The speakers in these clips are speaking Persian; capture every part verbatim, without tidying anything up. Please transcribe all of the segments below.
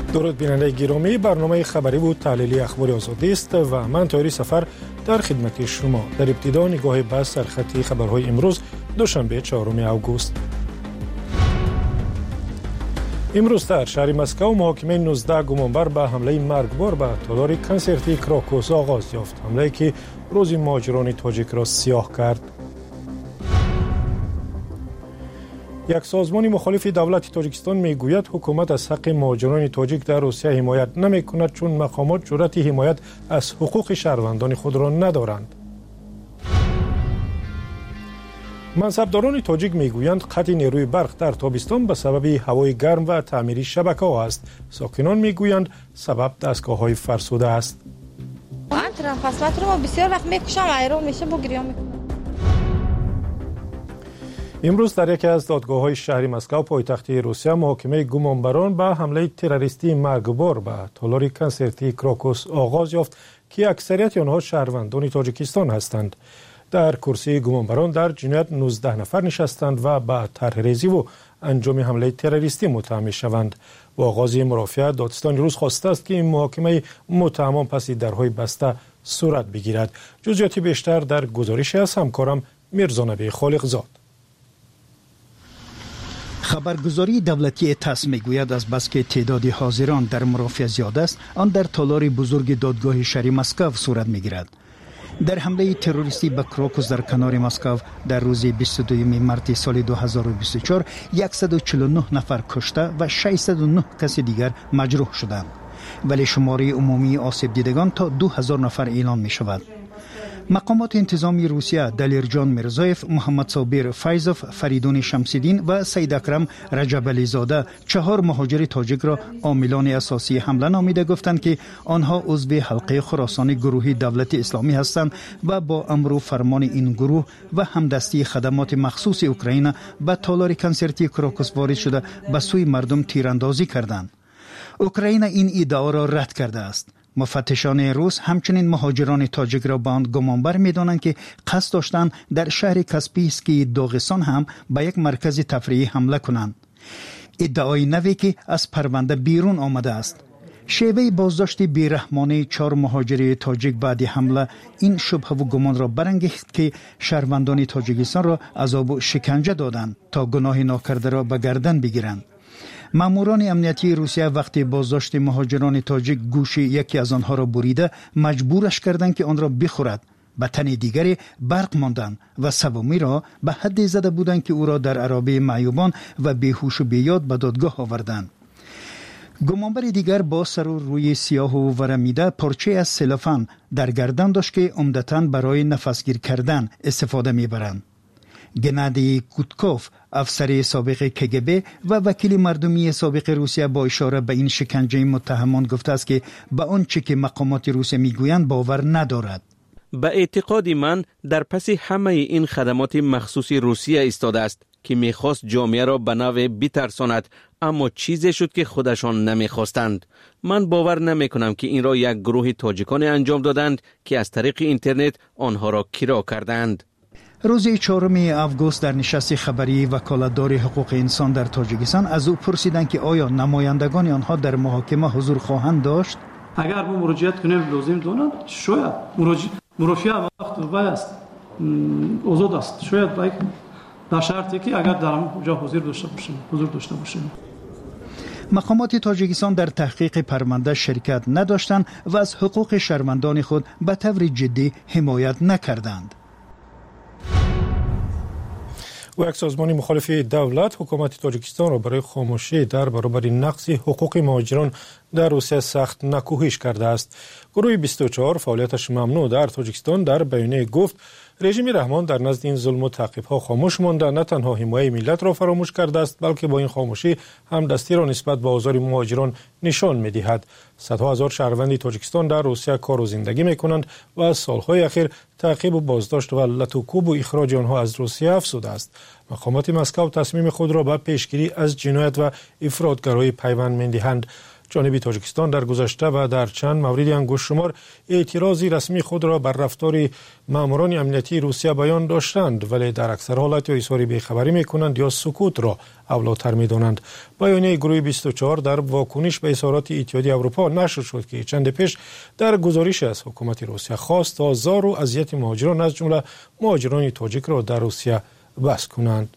درود بیننده گرامی، برنامه خبری بود تحلیلی اخبار آزادی است و من طاهری سفر در خدمت شما. در ابتدا نگاه به سرخط خبرهای امروز دوشنبه چهارم اوگوست. امروز در شهر مسکو محاکمه نوزده گمانبر به حمله مرگبار به تالار کنسرتی کراکوس آغاز یافت. حمله که روز مهاجران تاجیک را سیاه کرد. یک سازمان مخالف دولت تاجیکستان میگوید حکومت از حق مهاجران تاجیک در روسیه حمایت نمی کند چون مقامات جرأت حمایت از حقوق شهروندان خود را ندارند. منصبداران تاجیک میگویند قطع نیروی برق در تابستان به سبب هوای گرم و تعمیر شبکه ها است. ساکنان میگویند سبب دستگاه های فرسوده است. من فصلات رو بسیار وقت میکشم ایران میشه بگیرم میکنم. امروز در یکی از دادگاه‌های شهر مسکو پایتخت روسیه محاکمه گمانبران به حمله تروریستی مرگبار به تالار کنسرتی کراکوس آغاز یافت که اکثریت آنها شهروندان تاجیکستان هستند. در کرسی گمانبران در جنایت نوزده نفر نشستند و به طرح‌ریزی و انجام حمله تروریستی متهم می‌شوند. با آغاز مرافعه دادستان روس خواسته است که این محاکمه متهمان پس درهای بسته صورت بگیرد. جزئیات بیشتر در گزارش از همکارم میرزانبی خالقزاد. خبرگزاری دولتی تاس میگوید از بس که تعداد حاضران در مرافعه زیاد است، آن در تالار بزرگ دادگاه شهر مسکو صورت میگیرد. در حمله تروریستی به کراکوس در کنار مسکو در روز بیست و دوم مارس سال دو هزار و بیست و چهار صد و چهل و نه نفر کشته و ششصد و نه کس دیگر مجروح شدند، ولی شماره عمومی آسیب دیدگان تا دو هزار نفر اعلام می شود. مقامات انتظامی روسیه دلیرجان میرزایف، محمد صابر فیضوف، فریدون شمسیدین و سید اکرم رجبلی زاده چهار مهاجر تاجیک را عاملان اساسی حمله نامیده گفتند که آنها عضو حلقه خراسان گروهی دولت اسلامی هستند و با امر و فرمان این گروه و همدستی خدمات مخصوص اوکراین به تالار کنسرتی کراکوس وارد شده به سوی مردم تیراندازی کردند. اوکراین این ادعا را رد کرده است. مفتشان روس همچنین مهاجران تاجیک را به آن گمانبر می‌دانند که قصد داشتند در شهر کاسپیسکی داغستان هم به یک مرکز تفریحی حمله کنند. ادعای نوی که از پرونده بیرون آمده است. شیوه بازداشت بیرحمانه چهار مهاجر تاجیک بعد حمله این شبهه و گمان را برانگیخت که شهروندان تاجیکستان را عذاب و شکنجه دادند تا گناه ناکرده را به گردن بگیرند. ماموران امنیتی روسیه وقتی بازداشت مهاجران تاجیک گوش یکی از آنها را بریده مجبورش کردند که آن را بخورد. به تن دیگری برق ماندند و سومی را به حدی زده بودند که او را در عرابه معیوبان و بیهوش و بیاد به دادگاه آوردند. گمانبر دیگر با سر و روی سیاه و ورمیده پارچه از سلوفان در گردن داشت که عمدتاً برای نفسگیر کردن استفاده میبرند. گنادی کوتکوف، افسر سابق کگبه و وکیل مردمی سابق روسیه با اشاره به این شکنجه متهمان گفته است که به آنچه که مقامات روسیه میگویند باور ندارد. به اعتقاد من در پس همه این خدمات مخصوص روسیه ایستاده است که میخواست جامعه را به نوع بترساند، اما چیزی شد که خودشان نمیخواستند. من باور نمیکنم که این را یک گروه تاجیکان انجام دادند که از طریق اینترنت آنها را کرا کردند. روز چهارم اوگوست در نشست خبری وکالتدار حقوق انسان در تاجیکستان از او پرسیدند که آیا نمایندگان آنها در محاکمه حضور خواهند داشت؟ اگر ما مراجعت کنیم لازم دونن شاید مرافعه وقت وای است آزاد است، شاید باید در شرطی که اگر در اونجا حضور داشته باشیم حضور داشته باشیم. مقامات تاجیکستان در تحقیق پرونده شرکت نداشتند و از حقوق شهروندان خود به طور جدی حمایت نکردند. و یک سازمان مخالف دولت حکومت تاجیکستان را برای خاموشی در برابر نقض حقوق مهاجران در روسیه سخت نکوهش کرده است. گروه بیست و چهار فعالیتش ممنوع در تاجیکستان در بیانیه گفت رژیم رحمان در نزد این ظلم و تعقیب‌ها خاموش مانده، نه تنها حمایت ملت را فراموش کرده است بلکه با این خاموشی هم دستی را نسبت به آزار مهاجران نشان می‌دهد. صدها هزار شهروند تاجیکستان در روسیه کار و زندگی می‌کنند و از سال‌های اخیر تعقیب و بازداشت و لطوکوب و اخراج آنها از روسیه افزوده است. مقامات مسکو تصمیم خود را به پیشگیری از جنایت و افراطگرایی پیوند می‌دهند. جانب تاجیکستان در گذشته و در چند مورد انگشت شمار اعتراضی رسمی خود را بر رفتار ماموران امنیتی روسیه بیان داشتند، ولی در اکثر حالات یا اظهار بیخبری میکنند یا سکوت را اولاتر میدانند. بیانیه گروه بیست و چهار در واکنش به اظهارات اتحادیه اروپا نشر شد که چند پیش در گزارش از حکومت روسیه خواست تا زار و اذیت مهاجران از جمله مهاجران تاجیک را در روسیه بس کنند.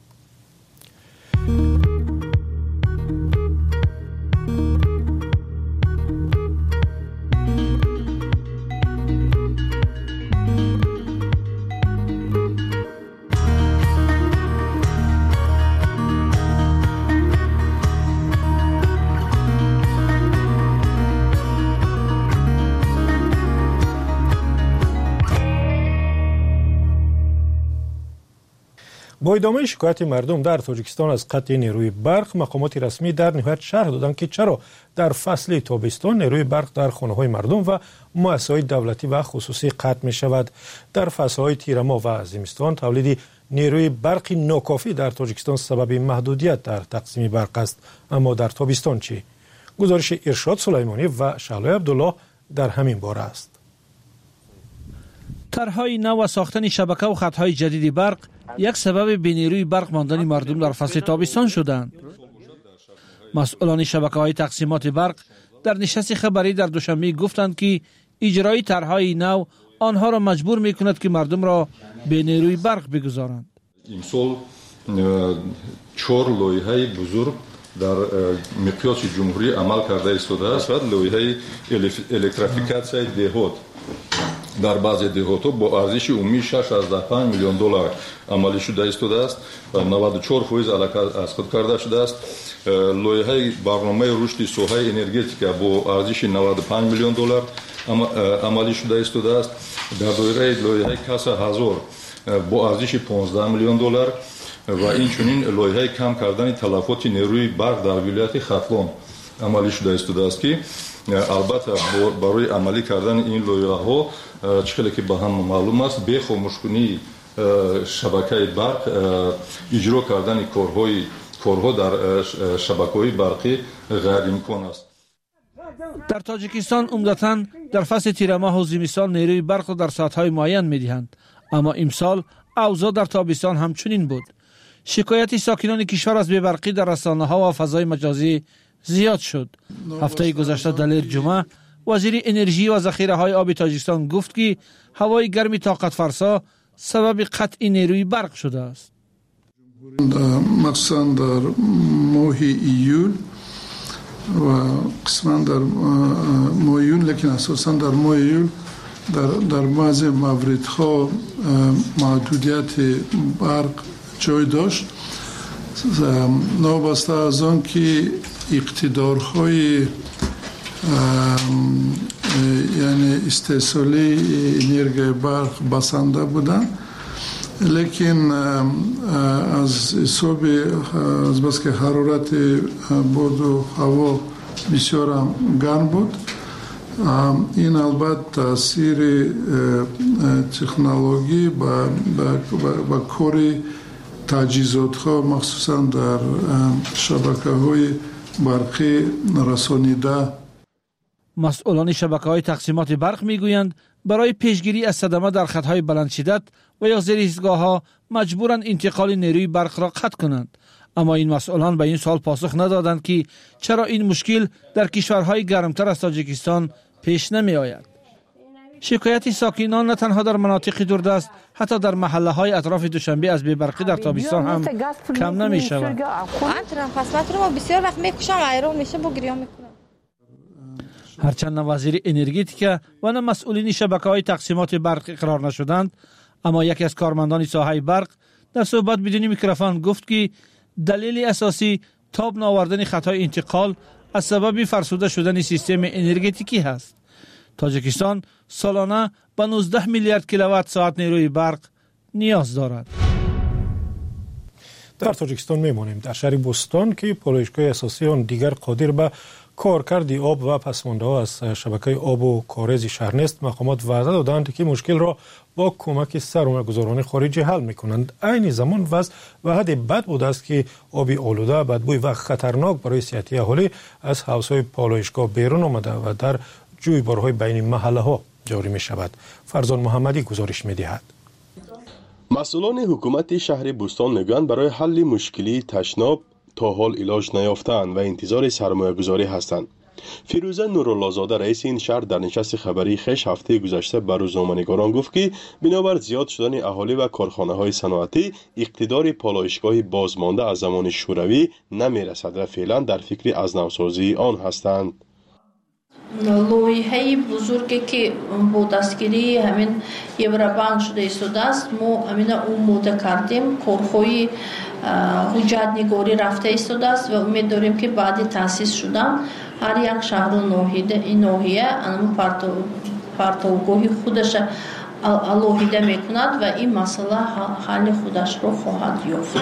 با ادامه شکایت مردم در تاجیکستان از قطع نیروی برق، مقامات رسمی در نهایت شرح دادند که چرا در فصل تابستان نیروی برق در خانه‌های مردم و مؤسسه‌های دولتی و خصوصی قطع می شود. در فصل‌های تیرماه و زمستان تولید نیروی برق ناکافی در تاجیکستان سبب محدودیت در تقسیم برق است. اما در تابستان چی؟ گزارش ارشاد سلیمانی و شعله عبدالله در همین باره است. طرح‌های نو و ساختن شبکه و خط‌های جدید برق یک سبب بی نیروی برق ماندن مردم در فصل تابستان شدند. مسئولان شبکه‌های تقسیمات برق در نشست خبری در دوشنبه گفتند که اجرای طرح‌های نو آنها را مجبور می‌کند که مردم را به نیروی برق بگذارند. امسال چهار لایحه بزرگ در مقیاس جمهوری عمل کرده ایستاده است. لایحه الکتریفیکاسیای دهات در بعضی دهات‌ها با ارزش عمومی شش ازده پنج میلیون دلار عملی شده ایستاده است. نود و چهار درصد علاقه از خود کرده شده است. لایحه برنامه رشد ساحه انرژتیک با ارزش نود و پنج میلیون دلار عملی شده ایستاده است. در دایره لایحه کسا هزار با ارزش پانزده میلیون دلار و اینچنین لایحه کم کردن تلفات نیروی برق در ولایت ختلان عملی شده ایستاده است که البته برای عملی کردن این لایحه‌ها چخیلی که به هم معلوم است به خاموشکنی شبکه برق اجرا کردن کارهای کارها در شبکه‌های برقی غیر امکان است. در تاجیکستان عمدتاً در فصل تیرماه و زمستان نیروی برق را در ساعت‌های معین می‌دهند، اما امسال اوضاع در تابستان همچنین بود. شکایت ساکنان کشور از بی‌برقی در رسانه‌ها و فضای مجازی زیاد شد. هفته گذشته دلیر جمعه وزیر انرژی و ذخیره‌های آب تاجیکستان گفت که هوای گرمی طاقت فرسا سبب قطع نیروی برق شده است. مخصوصا در ماه ایول و قسما در ماه ایول، لیکن اساسا در ماه ایول در در بعضی موردها محدودیت برق جای داشت، نابسته از آن که اقتدارهای یعنی استحصالی انرژی برق بسنده بودند، لیکن از حساب از بس که حرارت باد و هوا بسیار گرم بود، این البته تاثیر تکنولوژی با با کار تجهیزات ها مخصوصا در شبکه های برقی رسانیده. مسئولان شبکه های تقسیمات برق میگویند برای پیشگیری از صدمه در خطهای بلند شدت و یا زیر ایستگاه ها مجبورند انتقال نیروی برق را قطع کنند. اما این مسئولان به این سوال پاسخ ندادند که چرا این مشکل در کشورهای گرمتر از تاجیکستان پیش نمی آید. شکایت ساکنان نه تنها در مناطق دوردست، حتی در محله های اطراف دوشنبه از بی‌برقی در تابستان هم کم نمی شود. بسیار وقت میکشم ایران میشه با گریه میکنم. هرچند نه وزیر انرژتیک و نه مسئولین شبکه های تقسیمات برق اقرار نشدند، اما یکی از کارمندان ساحه برق در صحبت بدون میکروفون گفت که دلیل اساسی تاب نآوردن خطای انتقال از سبب فرسوده شدن سیستم انرژتیکی است. تاجیکستان سالانه به نوزده میلیارد کیلووات ساعت نیروی برق نیاز دارد. در تاجیکستان میمانیم. در شهر بوستان که پالایشگاه اساسی آن دیگر قادر به کارکرد آب و پسمانده ها از شبکه آب و کارز شهر نیست، مقامات وعده دادند که مشکل را با کمک سرمایه‌گذاران خارجی حل می‌کنند. عین زمان وضع و حد بد بوده است که آبی آلوده، بدبوی و خطرناک برای صحت اهالی از حوض‌های پالایشگاه بیرون آمده و در جویبارهای بین محله‌ها جاری می‌شود. فرزان محمدی گزارش می‌دهد. مسئولان حکومت شهر بوستان میگویند برای حل مشکلی تشناب تا حال علاج نیافتند و انتظار سرمایه‌گذاری هستند. فیروزه نورالله‌زاده رئیس این شهر در نشست خبری خویش هفته گذشته به روزنامه‌نگاران گفت که بنابر زیاد شدن اهالی و کارخانه‌های صنعتی اقتدار پالایشگاه بازمانده از زمان شوروی نمی‌رسد و فعلا در فکر از نوسازی آن هستند. لویحه‌ی بزرگی که با دستگیری همین یورابانک شده ایستاده است، ما همین امید کردیم کارخانه حجت نگاری رفته ایستاده است و امید داریم که بعد تأسیس شدن هر یک شهر و ناحیه این ناحیه اون پرتوگاهی خودش الوهیده میکند و این مسئله حل خودش رو خواهد یافت.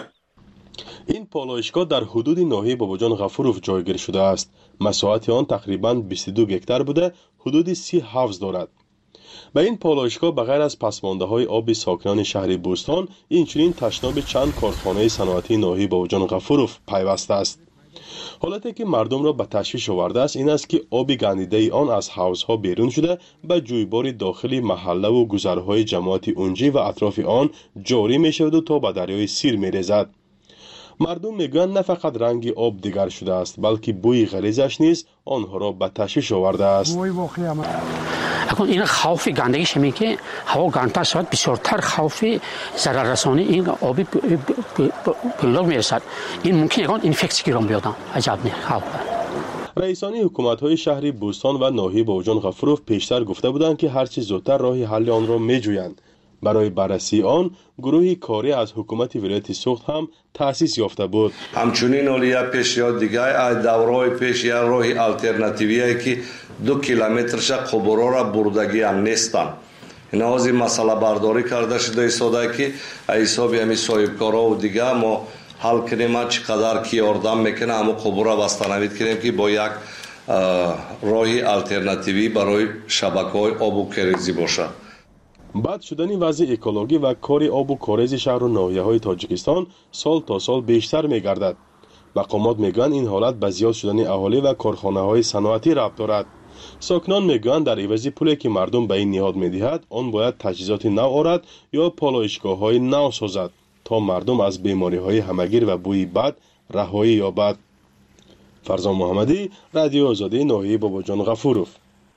این پالایشگاه در حدود ناحیه باباجان غفوروف جایگیر شده است. مساحت آن تقریباً بیست و دو هکتار بوده، حدود سی حوض دارد. به این پالایشگاه بغیر از پسمانده‌های آب ساکنان شهر بوستان، اینچنین تشناب چند کارخانه صنعتی ناحیه باباجان غفوروف پیوسته است. حالتی که مردم را به تشویش آورده است این است که آب گندیده آن از حوضها بیرون شده به جویبار داخلی محله و گذرهای جماعت اونجی و اطراف آن جاری می شود و تا به دریای سیر می ریزد. مردم میگویند نه فقط رنگ آب دیگر شده است بلکه بوی غلیظش نیز آنها را به تشویش آورده است. اکنون این خوف گندگیش می که هوا گندتر شود بسیارتر خوف ضرر رسانی این آبی پیدا میرسد. این ممکن اون اینفکسی گیران بیادن. عجب نه خوف. رئیسان حکومت‌های شهری بوستان و ناحیه باباجان غفوروف پیشتر گفته بودند که هرچی زودتر راه حل آن را میجویند. برای بررسی آن گروهی کاری از حکومت ولایت سوخت هم تأسیس یافته بود. همچنین اولیا پیش یا دیگه دورای پیش یا راه آلترناتیویی که دو کیلومترش قبورا را بردگی هم نیستن. این از این مسئله برداری کرده شده ایستاده که حساب همین صاحبکارا و دیگه ما حل کنیم چقدر کی اردام میکنه اما قبورا بستنوید کنیم که با یک راه آلترناتیوی برای شبکه‌های آب و کریزی باشه. بد شدن وضع اکولوژی و کار آب و کارز شهر و ناحیه‌های تاجیکستان سال تا سال بیشتر می‌گردد. مقامات میگویند این حالت به زیاد شدن اهالی و کارخانه‌های صنعتی ربط دارد. ساکنان میگویند در عوض پولی که مردم به این نهاد می‌دهد، آن باید تجهیزات نو آورد یا پالایشگاه‌های نو سازد تا مردم از بیماری‌های همگیر و بوی بد رهایی یابد. فرزان محمدی، رادیو آزادی ناحیه باباجان غفوروف.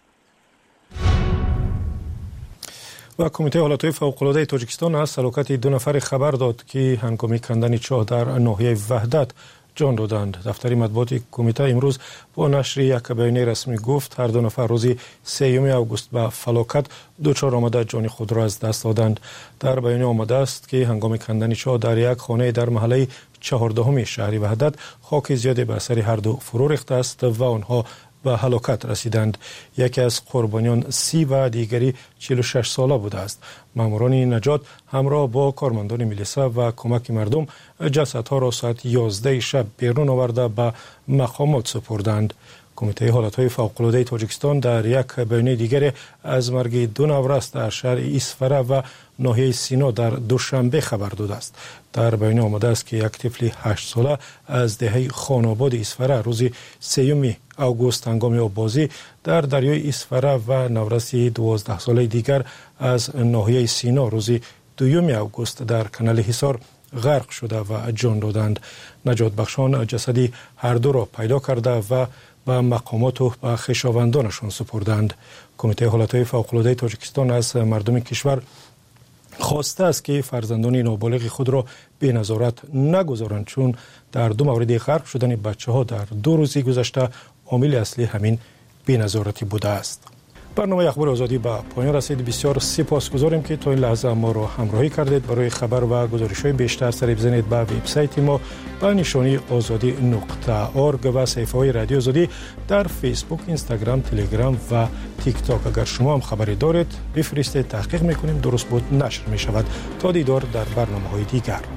و کمیته حالتهای فوق‌العاده تاجیکستان از هلاکت دو نفر خبر داد که هنگام کندن چاه در ناحیه وحدت جان دادند. دفتر مطبوعات کمیته امروز با نشر یک بیانیه رسمی گفت هر دو نفر روز سوم آگوست به فلاکت دچار آمده جان خود را از دست دادند. در بیانیه آمده است که هنگام کندن چاه در یک خانه در محله چهاردهم شهر وحدت خاک زیادی بر سر هر دو فرو ریخته است و آنها به هلاکت رسیدند. یکی از قربانیان سی و دیگری چهل و شش ساله بوده است. ماموران نجات همراه با کارمندان میلیسا و کمک مردم جسدها را ساعت یازده شب بیرون آورده به مقامات سپردند. کمیته حالتهای فوق‌العاده تاجیکستان در یک بیانیه دیگر از مرگ دو نورست در شهر ایسفره و ناحیه سینا در دوشنبه خبر داده است. در بیانیه آمده است که یک طفل هشت ساله از دهه خاناباد ایسفره روز سوم آگوست هنگام آببازی در دریای ایسفره و نورست دوازده ساله دیگر از ناحیه سینا روز دوم آگوست در کانال حصار غرق شده و جان دادند. نجات بخشان جسدی هر دو را پیدا کرده و به مقامات و به خویشاوندانشان سپردند. کمیته حالتهای فوق‌العاده تاجیکستان از مردم کشور خواسته است که فرزندان نابالغ خود را به نظارت نگذارند چون در دو مورد غرق شدن بچه ها در دو روزی گذشته عامل اصلی همین بی‌نظارتی بوده است. برنامه اخبار آزادی به پایان رسید. بسیار سپاسگزاریم که تا این لحظه ما را همراهی کردید. برای خبر و گزارش‌های بیشتر سری بزنید به وبسایت ما با نشانی آزادی نقطه اورگ و صفحه‌های رادیو آزادی در فیسبوک، اینستاگرام، تلگرام و تیک تاک. اگر شما هم خبری دارید بفرستید، تحقیق می‌کنیم، درست بود نشر می‌شود. تا دیدار در برنامه‌های دیگر.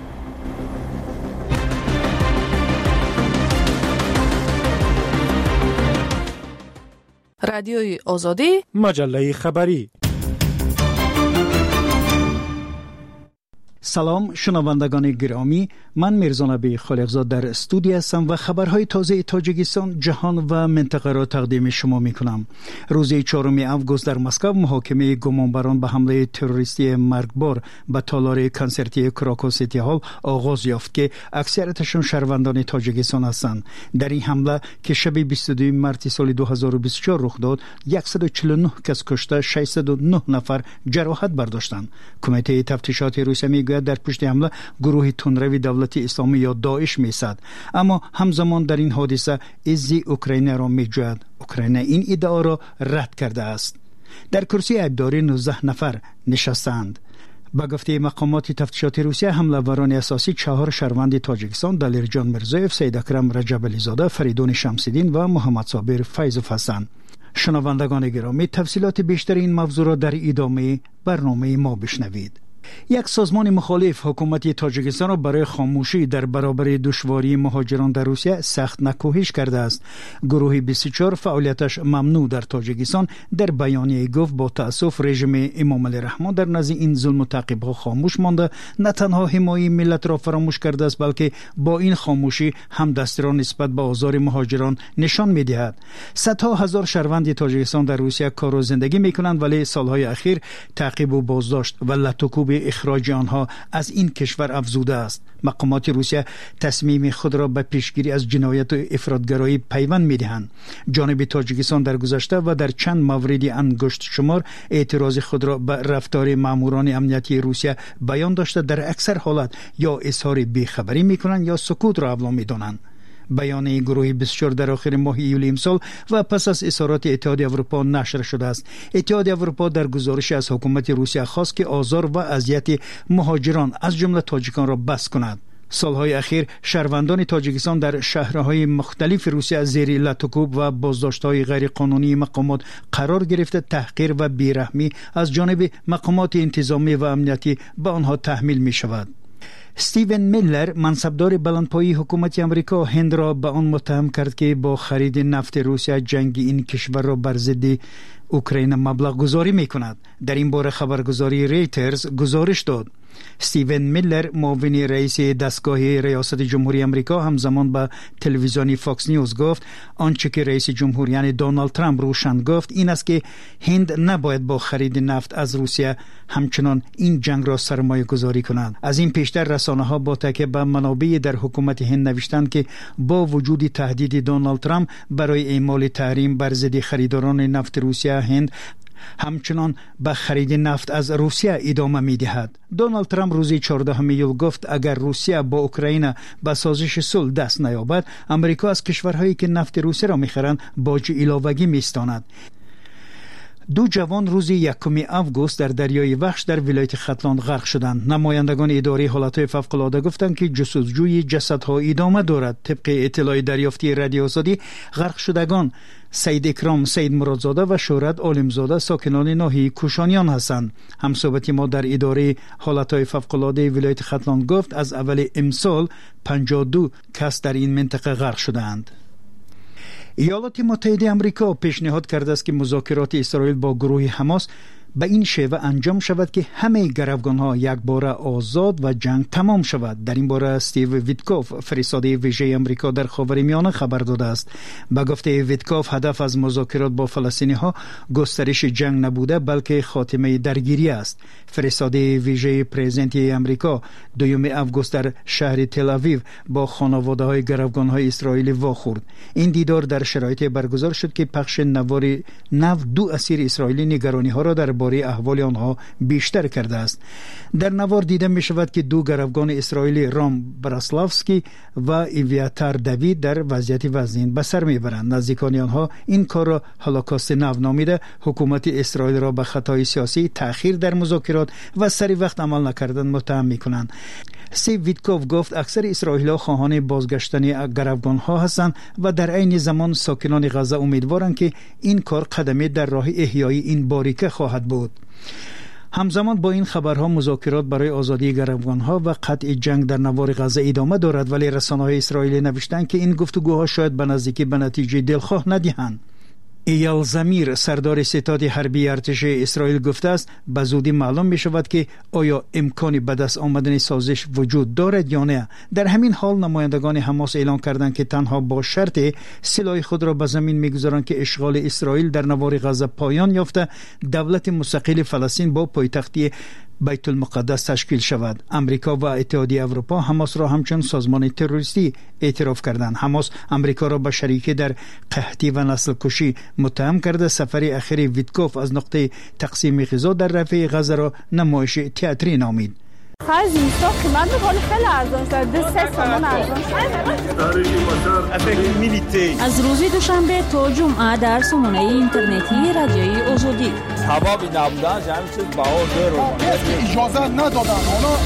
رادیوی آزادی، مجله خبری. سلام شنوندگان گرامی، من میرزا نبی خالقزاد در استودیو هستم و خبرهای تازه تاجیکستان، جهان و منطقه را تقدیم شما می کنم. روز چهارم آگوست در مسکو محاکمه گمانبران به حمله تروریستی مرگبار به تالار کنسرتی کراکو سیتی هال آغاز یافت که اکثریتشان شهروندان تاجیکستان هستند. در این حمله که شب بیست و دو مارس سال دو هزار و بیست و چهار رخ داد، صد و چهل و نه کس کشته، ششصد و نه نفر جراحت برداشتند. کمیته تفتیشات روسیه میگوید در پشت حمله گروه تندروی دولت اسلامی یا داعش میسد، اما همزمان در این حادثه عزی اوکراین را میجوید. اوکراین این ادعا را رد کرده است. در کرسی عیبداری نوزده نفر نشستند. با گفته مقامات تفتیشات روسیه، حمله‌وران اساسی چهار شهروند تاجیکستان، دلیرجان مرزویف، سید اکرم رجب علیزاده، فریدون شمس‌الدین و محمد صابر فیضوف هستند. شنوندگان گرامی، تفصیلات بیشتر این موضوع را در ادامه برنامه ما بشنوید. یک سازمان مخالف حکومت تاجیکستان را برای خاموشی در برابر دشواری مهاجران در روسیه سخت نکوهش کرده است. گروه بیست و چهار فعالیتش ممنوع در تاجیکستان در بیانیه گفت با تأسف رژیم امام علی رحمان در نزد این ظلم و تعقیب‌ها خاموش مانده، نه تنها حمایت ملت را فراموش کرده است بلکه با این خاموشی هم دستی را نسبت به آزار مهاجران نشان می‌دهد. صدها هزار شهروند تاجیکستان در روسیه کار و زندگی می‌کنند، ولی سالهای اخیر تعقیب و بازداشت و لطوکوب اخراج آنها از این کشور افزوده است. مقامات روسیه تصمیم خود را به پیشگیری از جنایت و افراطگرایی پیوند می‌دهند. جانب تاجیکستان در گذشته و در چند مورد انگشت شمار اعتراض خود را به رفتار ماموران امنیتی روسیه بیان داشته، در اکثر حالت یا اظهار بیخبری می‌کنند یا سکوت را اولام می‌دانند. بیانیه گروه بیست و چهار در آخر ماه ایول امسال و پس از اظهارات اتحادیه اروپا نشر شده است. اتحادیه اروپا در گزارش از حکومت روسیه خواست که آزار و اذیت مهاجران از جمله تاجیکان را بس کند. سالهای اخیر شهروندان تاجیکستان در شهرهای مختلف روسیه زیر لطوکوب و بازداشت‌های غیر قانونی مقامات قرار گرفته، تحقیر و بیرحمی از جانب مقامات انتظامی و امنیتی به آنها تحمیل می شود. استیون میلر، منصبدار بلندپایه حکومت امریکا، هند را به آن متهم کرد که با خرید نفت روسیه جنگ این کشور را بر ضد اوکراین مبلغ گذاری می کند. در این باره خبرگزاری ریترز گزارش داد. استیون میلر، معاون رئیس دستگاه ریاست جمهوری امریکا، همزمان به تلویزیون فاکس نیوز گفت آنچه که رئیس جمهور یعنی دونالد ترامپ روشن گفت این است که هند نباید با خرید نفت از روسیه همچنان این جنگ را سرمایه گذاری کند. از این پیشتر رسانه ها با تکیه به منابع در حکومت هند نوشتند که با وجود تهدید دونالد ترامپ برای اعمال تحریم بر ضد خریداران نفت روسیه، هند همچنان به خرید نفت از روسیه ادامه می دهد. دونالد ترامپ روز چهاردهم ایول گفت اگر روسیه با اوکراین به سازش صلح دست نیابد، امریکا از کشورهایی که نفت روسیه را می‌خرند باج علاوگی می‌ستاند. دو جوان روز یکم آگوست در دریای وحش در ولایت ختلان غرق شدند. نمایندگان اداره حالتهای فوق‌العاده گفتند که جستجوی جسدها ادامه دارد. طبق اطلاع دریافتی رادیو آزادی، غرق شدگان سید اکرام سید مرادزاده و شهرت عالمزاده ساکنان ناحیه کوشانیان هستند. همصحبت ما در اداره حالتهای فوق‌العاده ولایت ختلان گفت از اول امسال پنجاه و دو کس در این منطقه غرق شدند. ایالات متحده آمریکا پیشنهاد کرده است که مذاکرات اسرائیل با گروه حماس به این شیوه انجام شود که همه گروگان‌ها یک باره آزاد و جنگ تمام شود. در این باره استیو ویتکوف، فرستاده ویژه آمریکا در خاورمیانه، خبر داده است. به گفته ویتکوف، هدف از مذاکرات با فلسطینی‌ها گسترش جنگ نبوده بلکه خاتمه درگیری است. فرستاده ویژه پرزیدنت آمریکا دوم آگوست در شهر تل آویو با خانواده‌های گروگان‌های اسرائیلی واخورد. این دیدار در شرایط برگزار شد که پخش نوار نو دو اسیر اسرائیلی نگرانی‌ها را در باره احوال آنها بیشتر کرده است. در نوار دیده می شود که دو گروگان اسرائیلی، رام براسلافسکی و ایویاتار دوید، در وضعیت وزنین به سر می برند. نزدیکان آنها این کار را هولوکاست نو نامیده حکومت اسرائیل را به خطای سیاسی، تأخیر در مذاکرات و سری وقت عمل نکردن متهم می کنند. سی ویتکوف گفت اکثر اسرائیلی‌ها خواهان بازگشتن گروگان‌ها هستند و در عین زمان ساکنان غزه امیدوارند که این کار قدمی در راه احیای این باریکه خواهد بود. همزمان با این خبرها مذاکرات برای آزادی گروگان‌ها و قطع جنگ در نوار غزه ادامه دارد، ولی رسانه‌های اسرائیلی نوشتند که این گفتگوها شاید به نزدیکی به نتیجه دلخواه ندهند. ایال زمیر سردار ستاد حربی ارتش اسرائیل گفته است به زودی معلوم می شود که آیا امکانی به دست آمدن سازش وجود دارد یا نه. در همین حال نمایندگان حماس اعلام کردند که تنها با شرط سلاح خود را به زمین می گذارند که اشغال اسرائیل در نوار غزه پایان یافته دولت مستقل فلسطین با پایتختی بیت المقدس تشکیل شود. امریکا و اتحادیه اروپا حماس را همچون سازمان تروریستی اعتراف کردند. حماس امریکا را به شریکی در قحطی و نسل کشی متهم کرده. سفر اخیر ویتکوف از نقطه تقسیم غذا در رفح غزه را نمایش تئاتری نامید. خرج نیستا قیمت بکنه خیلی ارزان شد. دو سه تومان ارزان شد. از روز دوشنبه تا جمعه در سامانه اینترنتی رادیوی آزادی حبابی نبودن جمعی چیز بها دو اجازه ندادن.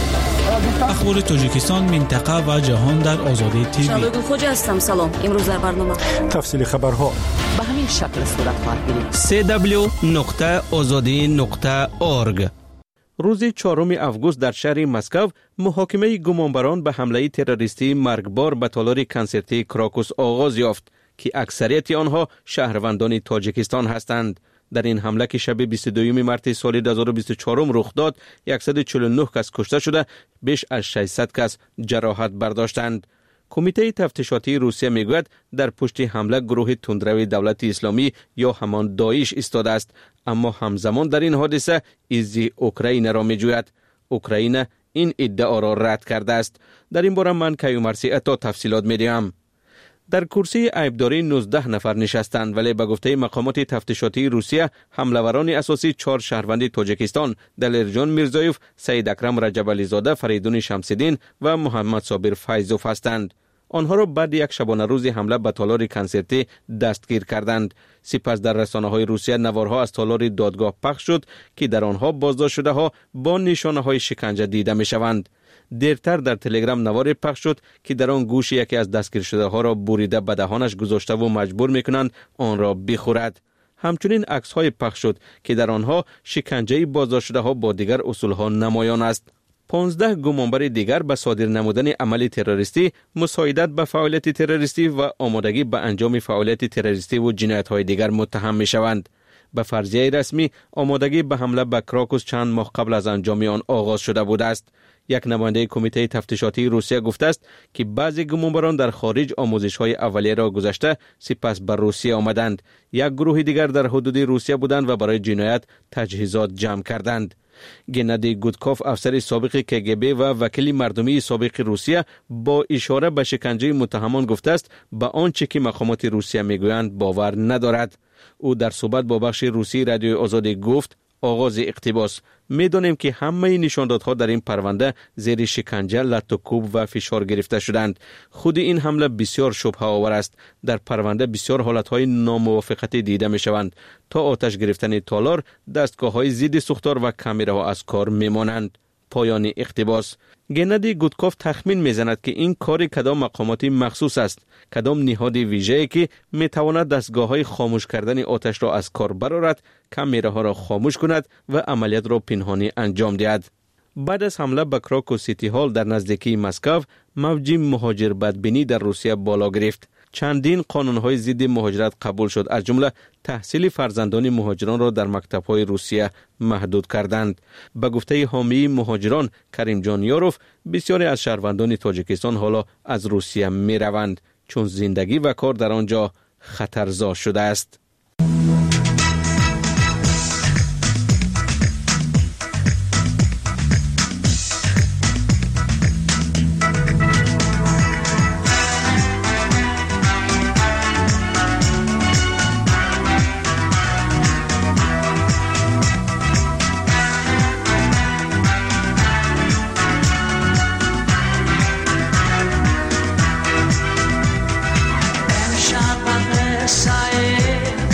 اخبار تاجیکستان، منطقه و جهان در آزادی تیوی. شبگون خوجه هستم. سلام. امروز در برنامه تفصیل خبرها به همین شکل صورت خواهد گرفت. سی دبلیو نقطه آزادی نقطه اورگ. روز چهارم آگوست در شهر مسکو محاکمه گمانبران به حمله تروریستی مرگبار به تالار کنسرتی کراکوس آغاز یافت که اکثریت آنها شهروندان تاجیکستان هستند. در این حمله که شب بیست و دوم مارس سال دو هزار و بیست و چهار رخ داد، صد و چهل و نه کس کشته شده، بیش از ششصد کس جراحت برداشتند. کمیته تفتیشاتی روسیه میگوید در پشت حمله گروه تندرو دولت اسلامی یا همان داعش ایستاده است، اما همزمان در این حادثه ایزی اوکراین را میجوید. اوکراین این ادعا را رد کرده است. در این باره من کیومرثی اتا تفصیلات میدهم. در کرسی عیبداری نوزده نفر نشستند، ولی به گفته مقامات تفتیشاتی روسیه حمله‌وران اساسی چهار شهروند تاجیکستان دلیرجان میرزایوف، سید اکرم رجبالی زاده، فریدون شمس‌الدین و محمد صابر فیضوف هستند. آنها را بعد یک شبانه روز حمله به تالار کنسرتی دستگیر کردند. سپس در رسانه‌های روسیه نوارها از تالار دادگاه پخش شد که در آنها بازداشت شده ها با نشانه‌های شکنجه دیده می‌شوند. دیرتر در تلگرام نواری پخش شد که در آن گوش یکی از دستگیر شده ها را بریده به دهانش گذاشته و مجبور میکنند آن را بخورد. همچنین عکس های پخش شد که در آنها شکنجه بازداشت شده ها با دیگر اصول ها نمایان است. پانزده گمانبر دیگر به صادر نمودن عمل تروریستی، مساعدت به فعالیت تروریستی و آمادگی به انجام فعالیت تروریستی و جنایت های دیگر متهم می شوند. به فرضیه رسمی آمادگی به حمله به کراکوس چند ماه قبل از انجام آن آغاز شده بوده است. یک نماینده کمیته تفتیشاتی روسیه گفته است که بعضی گمانبران در خارج آموزش‌های اولیه را گذشته سپس به روسیه آمدند. یک گروه دیگر در حدود روسیه بودند و برای جنایت تجهیزات جمع کردند. گنادی گودکوف، افسر سابق کگبی و وکیل مردمی سابق روسیه، با اشاره به شکنجه متهمان گفته است به آنچه که مقامات روسیه میگویند باور ندارد. او در صحبت با بخش روسی رادیو آزادی گفت آغاز اقتباس: میدانیم که همه نشاندادها در این پرونده زیر شکنجه، لط و کوب و فشار گرفته شدند. خود این حمله بسیار شبهه آور است. در پرونده بسیار حالتهای ناموافقتی دیده می شوند. تا آتش گرفتن تالار، دستگاه های ضد سوختار و کامراها از کار می مانند. پایان اقتباس. گنادی گودکوف تخمین میزند که این کار کدام مقاماتی مخصوص است، کدام نهاد ویژه‌ای که میتواند دستگاه‌های خاموش کردن آتش را از کار برآورد، کامراها را خاموش کند و عملیات را پنهانی انجام دهد. بعد از حمله به کراکوس سیتی هال در نزدیکی مسکو، موج مهاجر بدبینی در روسیه بالا گرفت. چندین قانون‌های ضد مهاجرت قبول شد، از جمله تحصیل فرزندان مهاجران را در مکتب‌های روسیه محدود کردند. به گفته حامی مهاجران کریم جان یاروف، بسیاری از شهروندان تاجیکستان حالا از روسیه می‌روند چون زندگی و کار در آنجا خطرزا شده است. Say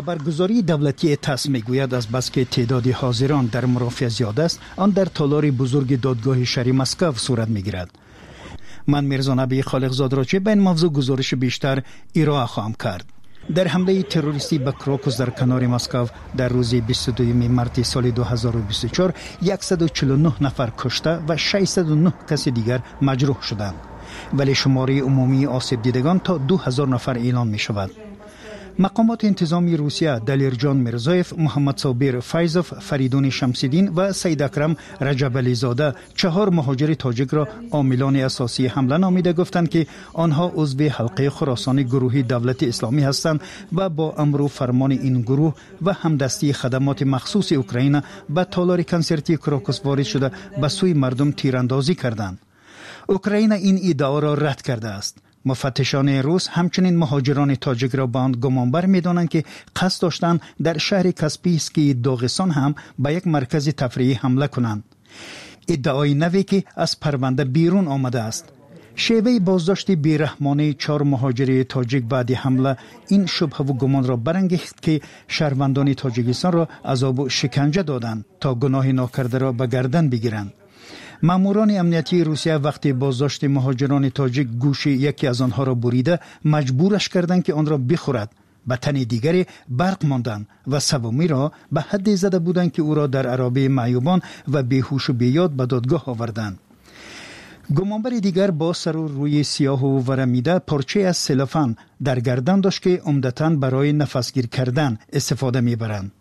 خبرگزاری دولتی تاس میگوید از بس که تعداد حاضران در مرافعه زیاد است، آن در تالار بزرگ دادگاه شهری مسکو صورت میگیرد. من میرزا نبی خالقزاد را چه به این موضوع گزارش بیشتر ارائه خواهم کرد. در حمله تروریستی به کراکوس در کنار مسکو در روز بیست و دوم مارس سال دو هزار و بیست و چهار صد و چهل و نه نفر کشته و ششصد و نه کس دیگر مجروح شدند، ولی شماره عمومی آسیب دیدگان تا دو هزار نفر اعلام می شود. مقامات انتظامی روسیه دلیرجان میرزایف، محمد صابر فیضوف، فریدون شمسیدین و سید اکرم رجبلی زاده چهار مهاجر تاجیک را عاملان اساسی حمله نامیده گفتند که آنها عضو حلقه خراسان گروهی دولت اسلامی هستند و با امر و فرمان این گروه و همدستی خدمات مخصوص اوکراین به تالار کنسرتی کراکوس وارد شده به سوی مردم تیراندازی کردند. اوکراین این ادعا را رد کرده است. مفتشان روس همچنین مهاجران تاجیک را به آن گمانبر می‌دانند که قصد داشتند در شهر کاسپیسکی داغستان هم به یک مرکز تفریحی حمله کنند. ادعای نوی که از پرونده بیرون آمده است. شیوه بازداشت بیرحمانه چهار مهاجر تاجیک بعد حمله این شبهه و گمان را برانگیخت که شهروندان تاجیکستان را عذاب و شکنجه دادند تا گناه ناکرده را به گردن بگیرند. ماموران امنیتی روسیه وقتی بازداشت مهاجران تاجیک گوش یکی از آنها را بریده مجبورش کردند که آن را بخورد. به تن دیگری برق ماندند و سومی را به حد زده بودند که او را در عرابه معیوبان و بیهوش و بیاد به دادگاه آوردند. گمانبر دیگر با سر و روی سیاه و ورمیده پارچه از سلوفان در گردن داشت که عمدتاً برای نفسگیر کردن استفاده میبرند.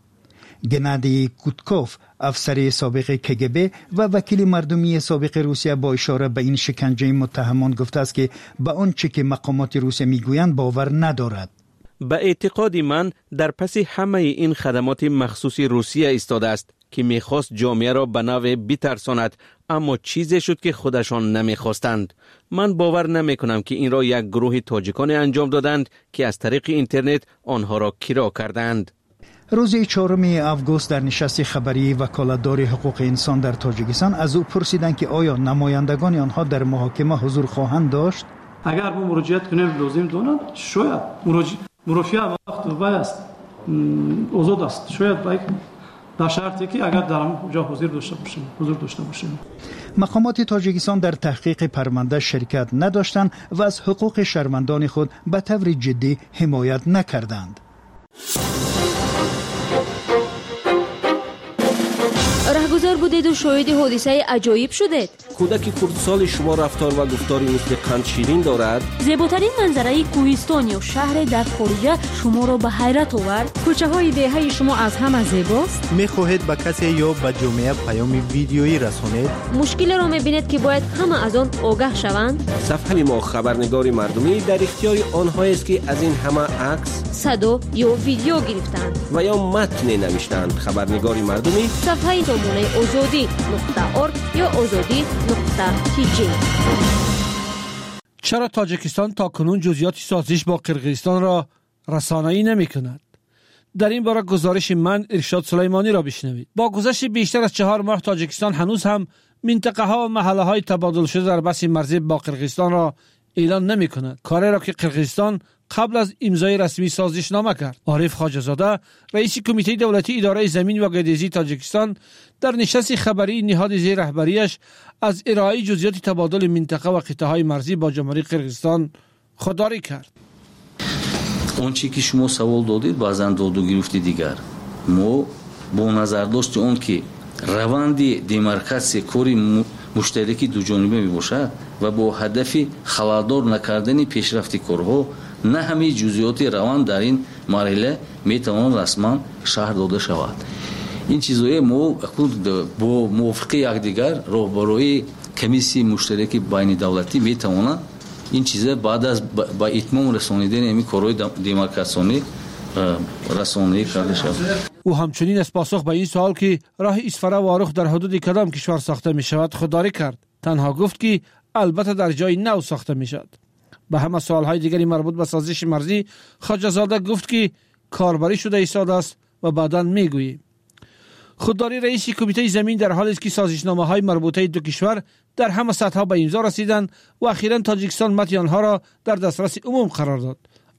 گنادی کوتکوف، افسر سابق کگبه و وکیل مردمی سابق روسیه با اشاره به این شکنجه متهمان گفته است که به آنچه که مقامات روسیه میگویند باور ندارد. به اعتقاد من در پس همه این خدمات مخصوص روسیه ایستاده است که میخواست جامعه را به نوع بترساند، اما چیزی شد که خودشان نمیخواستند. من باور نمیکنم که این را یک گروه تاجیکان انجام دادند که از طریق اینترنت آنها را کرا کردند. روز چهارم آگوست در نشست خبری وکالتدار حقوق انسان در تاجیکستان از او پرسیدند که آیا نمایندگان آنها در محاکمه حضور خواهند داشت؟ اگر ما مراجعت کنیم لازم دانند شاید مرافعه وقت وای است آزاد است، شاید باید در شرطی که اگر در اونجا حضور داشته باشیم حضور داشته باشیم. مقامات تاجیکستان در تحقیق پرونده شرکت نداشتند و از حقوق شهروندان خود به طور جدی حمایت نکردند. رهگذر بودید و شاهد حادثه عجایب شدید. کودک کردسال شما رفتار و گفتاری مثل قند شیرین دارد. زیباترین منظره کوهستان یا شهر در خارج شما را به حیرت آورد. کوچه های دهه شما از همه زیباست. میخواهید به کسی یا به جامعه پیام ویدیویی رسانید؟ مشکل را میبینید که باید همه از آن آگاه شوند. صفحه ما خبرنگار مردمی در اختیار آنهایی است که از این همه عکس، صدا یا ویدیو گرفتند و یا متن نوشتند. خبرنگار مردمی صفحه سامانه آزادی نقطه ارگ یا آزادی نقطه تی جی. چرا تاجیکستان تا کنون جزئیات سازش با قرقیزستان را رسانه‌ای نمی‌کند؟ در این باره گزارش من ارشاد سلیمانی را بشنوید. با گذشت بیشتر از چهار ماه تاجیکستان هنوز هم منطقه ها و محله های تبادل شده در بحث مرزی با قرقیزستان را اعلان نمی‌کند. کاری را که قرقیزستان قبل از امضای رسمی سازشنامه کرد. عارف خواجه‌زاده رئیس کمیته دولتی اداره زمین و گردیزی تاجیکستان در نشست خبری نهاد زیر رهبریش از ارائه جزئیات تبادل منطقه و قطعه‌های مرزی با جمهوری قرقیزستان خودداری کرد. اون چیزی که شما سوال دادید بازم داد و گرفتی دیگر ما با نظر داشت اون که روند دیمارکاسیون کاری مشترکی دو جانبه می باشد و با هدف خلالدار نکردن پیشرفت کارها نه همه جزئیات روند در این مرحله می توان رسما شرح داده شود. این چیزهای ما با موافقه یکدیگر راهبری کمیسیون مشترک بین دولتی می تواند این چیزا بعد از با اتمام رسانیدن این کارهای دیمارکاسیونی رسانه‌ای کرده شود. او همچنین از پاسخ به این سوال که راه اسفره و آروخ در حدود کدام کشور ساخته می شود خودداری کرد. تنها گفت که البته در جای نو ساخته می شود. به همه سوالهای دیگری مربوط به سازش مرزی خواجه‌زاده گفت که کاربری شده ایستاده است و بعداً میگوییم. خودداری رئیس کمیته زمین در حالی است که سازشنامه‌های مربوطه دو کشور در همه سطح‌ها به امضا رسیدند و اخیراً تاجیکستان متن آنها را در دسترس عموم قرار داد.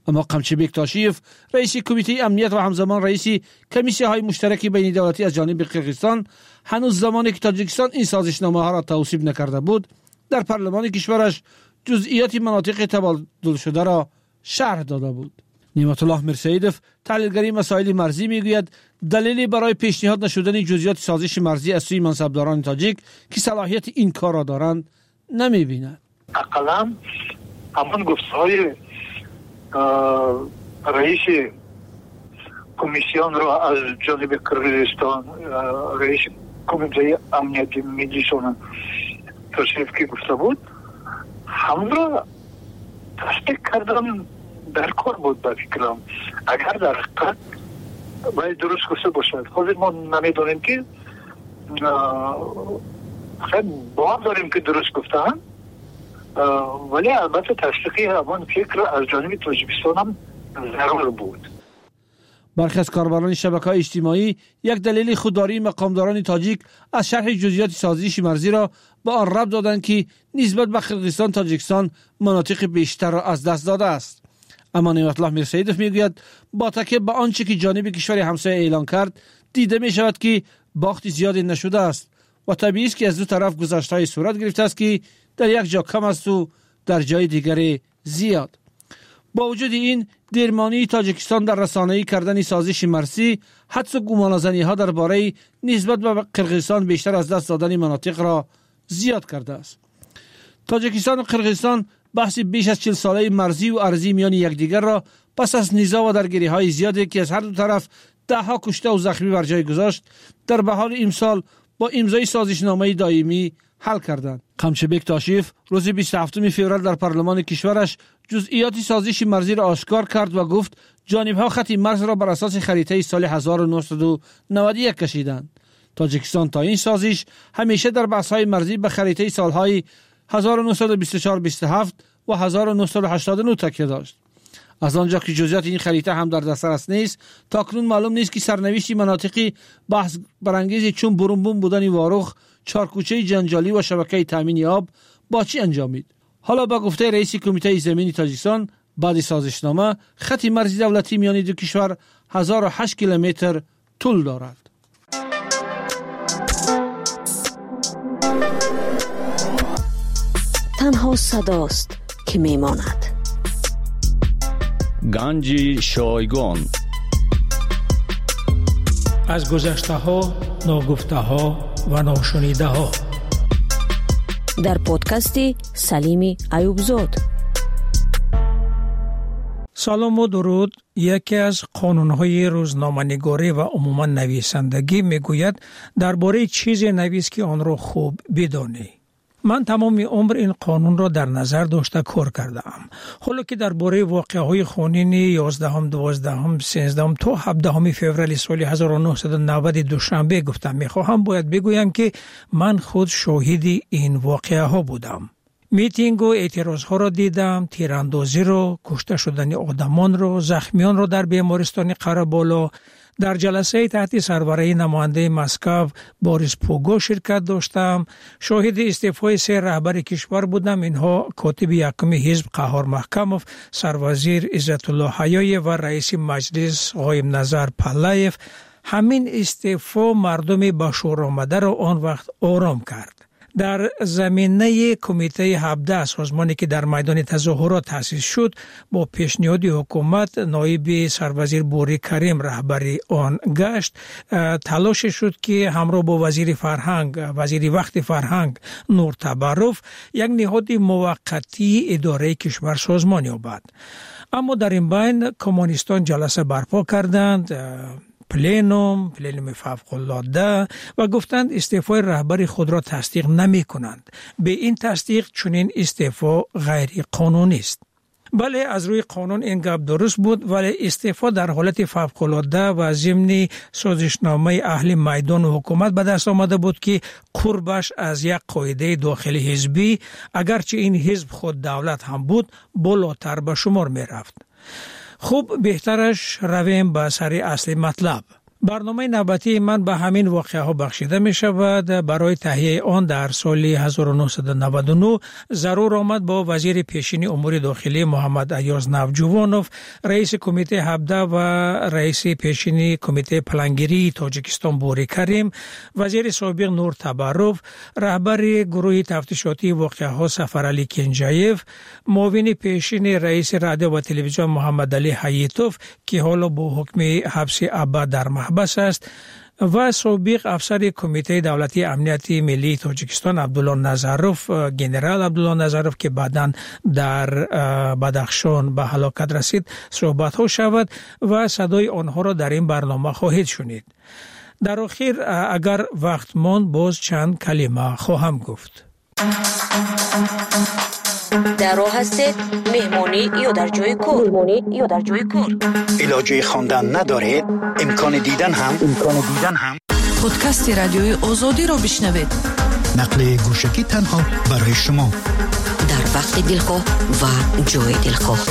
اما قمچبک تاشیف رئیس کمیته امنیت و همزمان رئیس کمیسیون های مشترک بین دولتی از جانب قرقیزستان هنوز زمانی که تاجیکستان این سازشنامه ها را توصیف نکرده بود در پارلمان کشورش جزئیات مناطق تبادل شده را شرح داده بود. نعمت الله میرسیدوف تحلیلگری مسائل مرزی میگوید دلیلی برای پیشنهاد نشدن جزئیات سازش مرزی از سوی منصبداران تاجیک که صلاحیت این کار را دارند نمیبیند. اقلا همان گفتهای رئیس کمیسیون را از جانب قرقیزستان رئیس کمیته امنیت ملی شون تشریف که گفته بود هم را تصدیق کردن در کار بود به فکرم. اگر در حقیقت باید درست گفته باشد. حاضر ما نمیدونیم که خیلی باور داریم که درست گفتن، ولی البته تصدیقی همان فکر از جانب تاجیکستان هم ضرور بود. برخی از کاربران شبکه‌های اجتماعی یک دلیل خودداری مقامداران تاجیک از شرح جزئیات سازش مرزی را به آن ربط دادند که نسبت به قرقیزستان تاجیکستان مناطق بیشتر را از دست داده است. اما نعمت الله میرسیدوف میگوید با تکیه به آنچه که جانب کشور همسایه اعلان کرد دیده می شود که باخت زیادی نشده است و طبیعی است که از دو طرف گذشته‌های صورت گرفته است که در یک جا کم است و در جای دیگر زیاد. با وجود این دیرمانی تاجیکستان در رسانه‌ای کردن سازش مرزی حدس و گمانه‌زنی‌ها درباره نسبت به قرقیزستان بیشتر از دست دادن مناطق را زیاد کرده است. تاجیکستان و قرقیزستان بحث بیش از چهل ساله مرزی و ارضی میان یکدیگر را پس از نزاع و درگیری‌های زیادی که از هر دو طرف ده‌ها کشته و زخمی بر جای گذاشت در بهار امسال با امضای سازشنامه دائمی حل کردند. قمچبک تاشیف روز بیست و هفتم فوریه در پارلمان کشورش جزئیات سازش مرزی را آشکار کرد و گفت جانب‌ها خط مرز را بر اساس خریطه سال هزار و نهصد و نود و یک کشیدند. تاجیکستان تا این سازش همیشه در بحث‌های مرزی به خریطه سال‌های هزار و نهصد و بیست و چهار بیست و هفت و هزار و نهصد و هشتاد و نه تکیه داشت. از آنجا که جزئیات این خریطه هم در دسترس نیست، تاکنون معلوم نیست که سرنوشت مناطقی بحث برانگیز چون برونبون بودن واروخ، چارکوچه جنجالی و شبکه تامین آب با چی انجامید. حالا با گفته رئیس کمیته زمینی تاجیکستان بعد سازشنامه خط مرزی دولتی میان دو کشور هزار و هشت کیلومتر طول دارد. تنها صداست که میماند. گنج شایگان از گذشته ها، ناگفته ها و ناشنیده ها در پادکست سلیم ایوبزاد. سلام و درود. یکی از قانون‌های روزنامه‌نگاری و عموما نویسندگی میگوید درباره چیزی نویس که آن را خوب بدانی. من تمام عمر این قانون را در نظر داشته کار کردم. حالا که درباره واقعه‌های خونین یازدهم، دوازدهم، سیزدهم تا هفدهم فوریه سال هزار و نهصد و نود دوشنبه گفتم میخواهم باید بگویم که من خود شاهد این واقعه ها بودم. میتینگ و اعتراض ها را دیدم، تیراندازی را، کشته شدن آدمان را، زخمیان را در بیمارستان قره‌بالا. در جلسه تحت سربرای نماینده مسکو باریس پوگو شرکت داشتم. شاهد استعفای سه رهبر کشور بودم. اینها کاتب یکم حزب قهار محکموف، سروزیر عزت الله حیای و رئیس مجلس قایم نظر پلایف. همین استعفا مردم با شور آمده را آن وقت آرام کرد. در زمینه کمیته هفده سازمانی که در میدان تظاهرات تأسیس شد با پیشنهاد حکومت نایب سروزیر بوری کریم رهبری آن گشت. تلاش شد که همراه با وزیر فرهنگ وزیر وقت فرهنگ نور تبرف یک نهاد موقتی اداره کشور سازمان یابد. اما در این بین کمونیستان جلسه برپا کردند، پلینوم، پلینوم فوق‌العاده، و گفتند استعفای رهبر خود را تصدیق نمی کنند. به این تصدیق چنین استعفا غیر قانونی است. بله، از روی قانون این گپ درست بود، ولی استعفا در حالت فوق‌العاده و ضمن سازشنامه اهل میدان و حکومت به دست آمده بود که قربش از یک قاعده داخلی حزبی، اگرچه این حزب خود دولت هم بود، بالاتر به شمار می رفت. خوب، بهترش رویم به سر اصل مطلب. برنامه نوبتی من به همین واقعه ها بخشیده می شود. برای تهیه آن در سال هزار و نهصد و نود و نه ضرور آمد با وزیر پیشین امور داخلی محمد ایاز نوجوانوف، رئیس کمیته هفده و رئیس پیشین کمیته پلانگیری تاجیکستان بوری کریم، وزیر سابق نور تبروف، رهبر گروه تفتیشاتی واقعه ها سفرعلی کنجایف، معاون پیشین رئیس رادیو و تلویزیون محمد علی حییتوف که حالا با حکم حبس ابد در محبس است و سابق افسر کمیته دولتی امنیت ملی تاجیکستان عبدالله نظروف، گنرال عبدالله نظروف که بعداً در بدخشان به هلاکت رسید صحبت ها شود و صدای آنها را در این برنامه خواهید شنید. در آخر اگر وقت ماند باز چند کلمه خواهم گفت. در راه هستید مهمانی یا در جای کار مهمانی یا در جای کار علاجه خواندن ندارید، امکان دیدن هم امکان دیدن هم پادکست رادیوی آزادی را بشنوید. نقل گوشکی تنها برای شما در وقت دلخواه و جای دلخواه.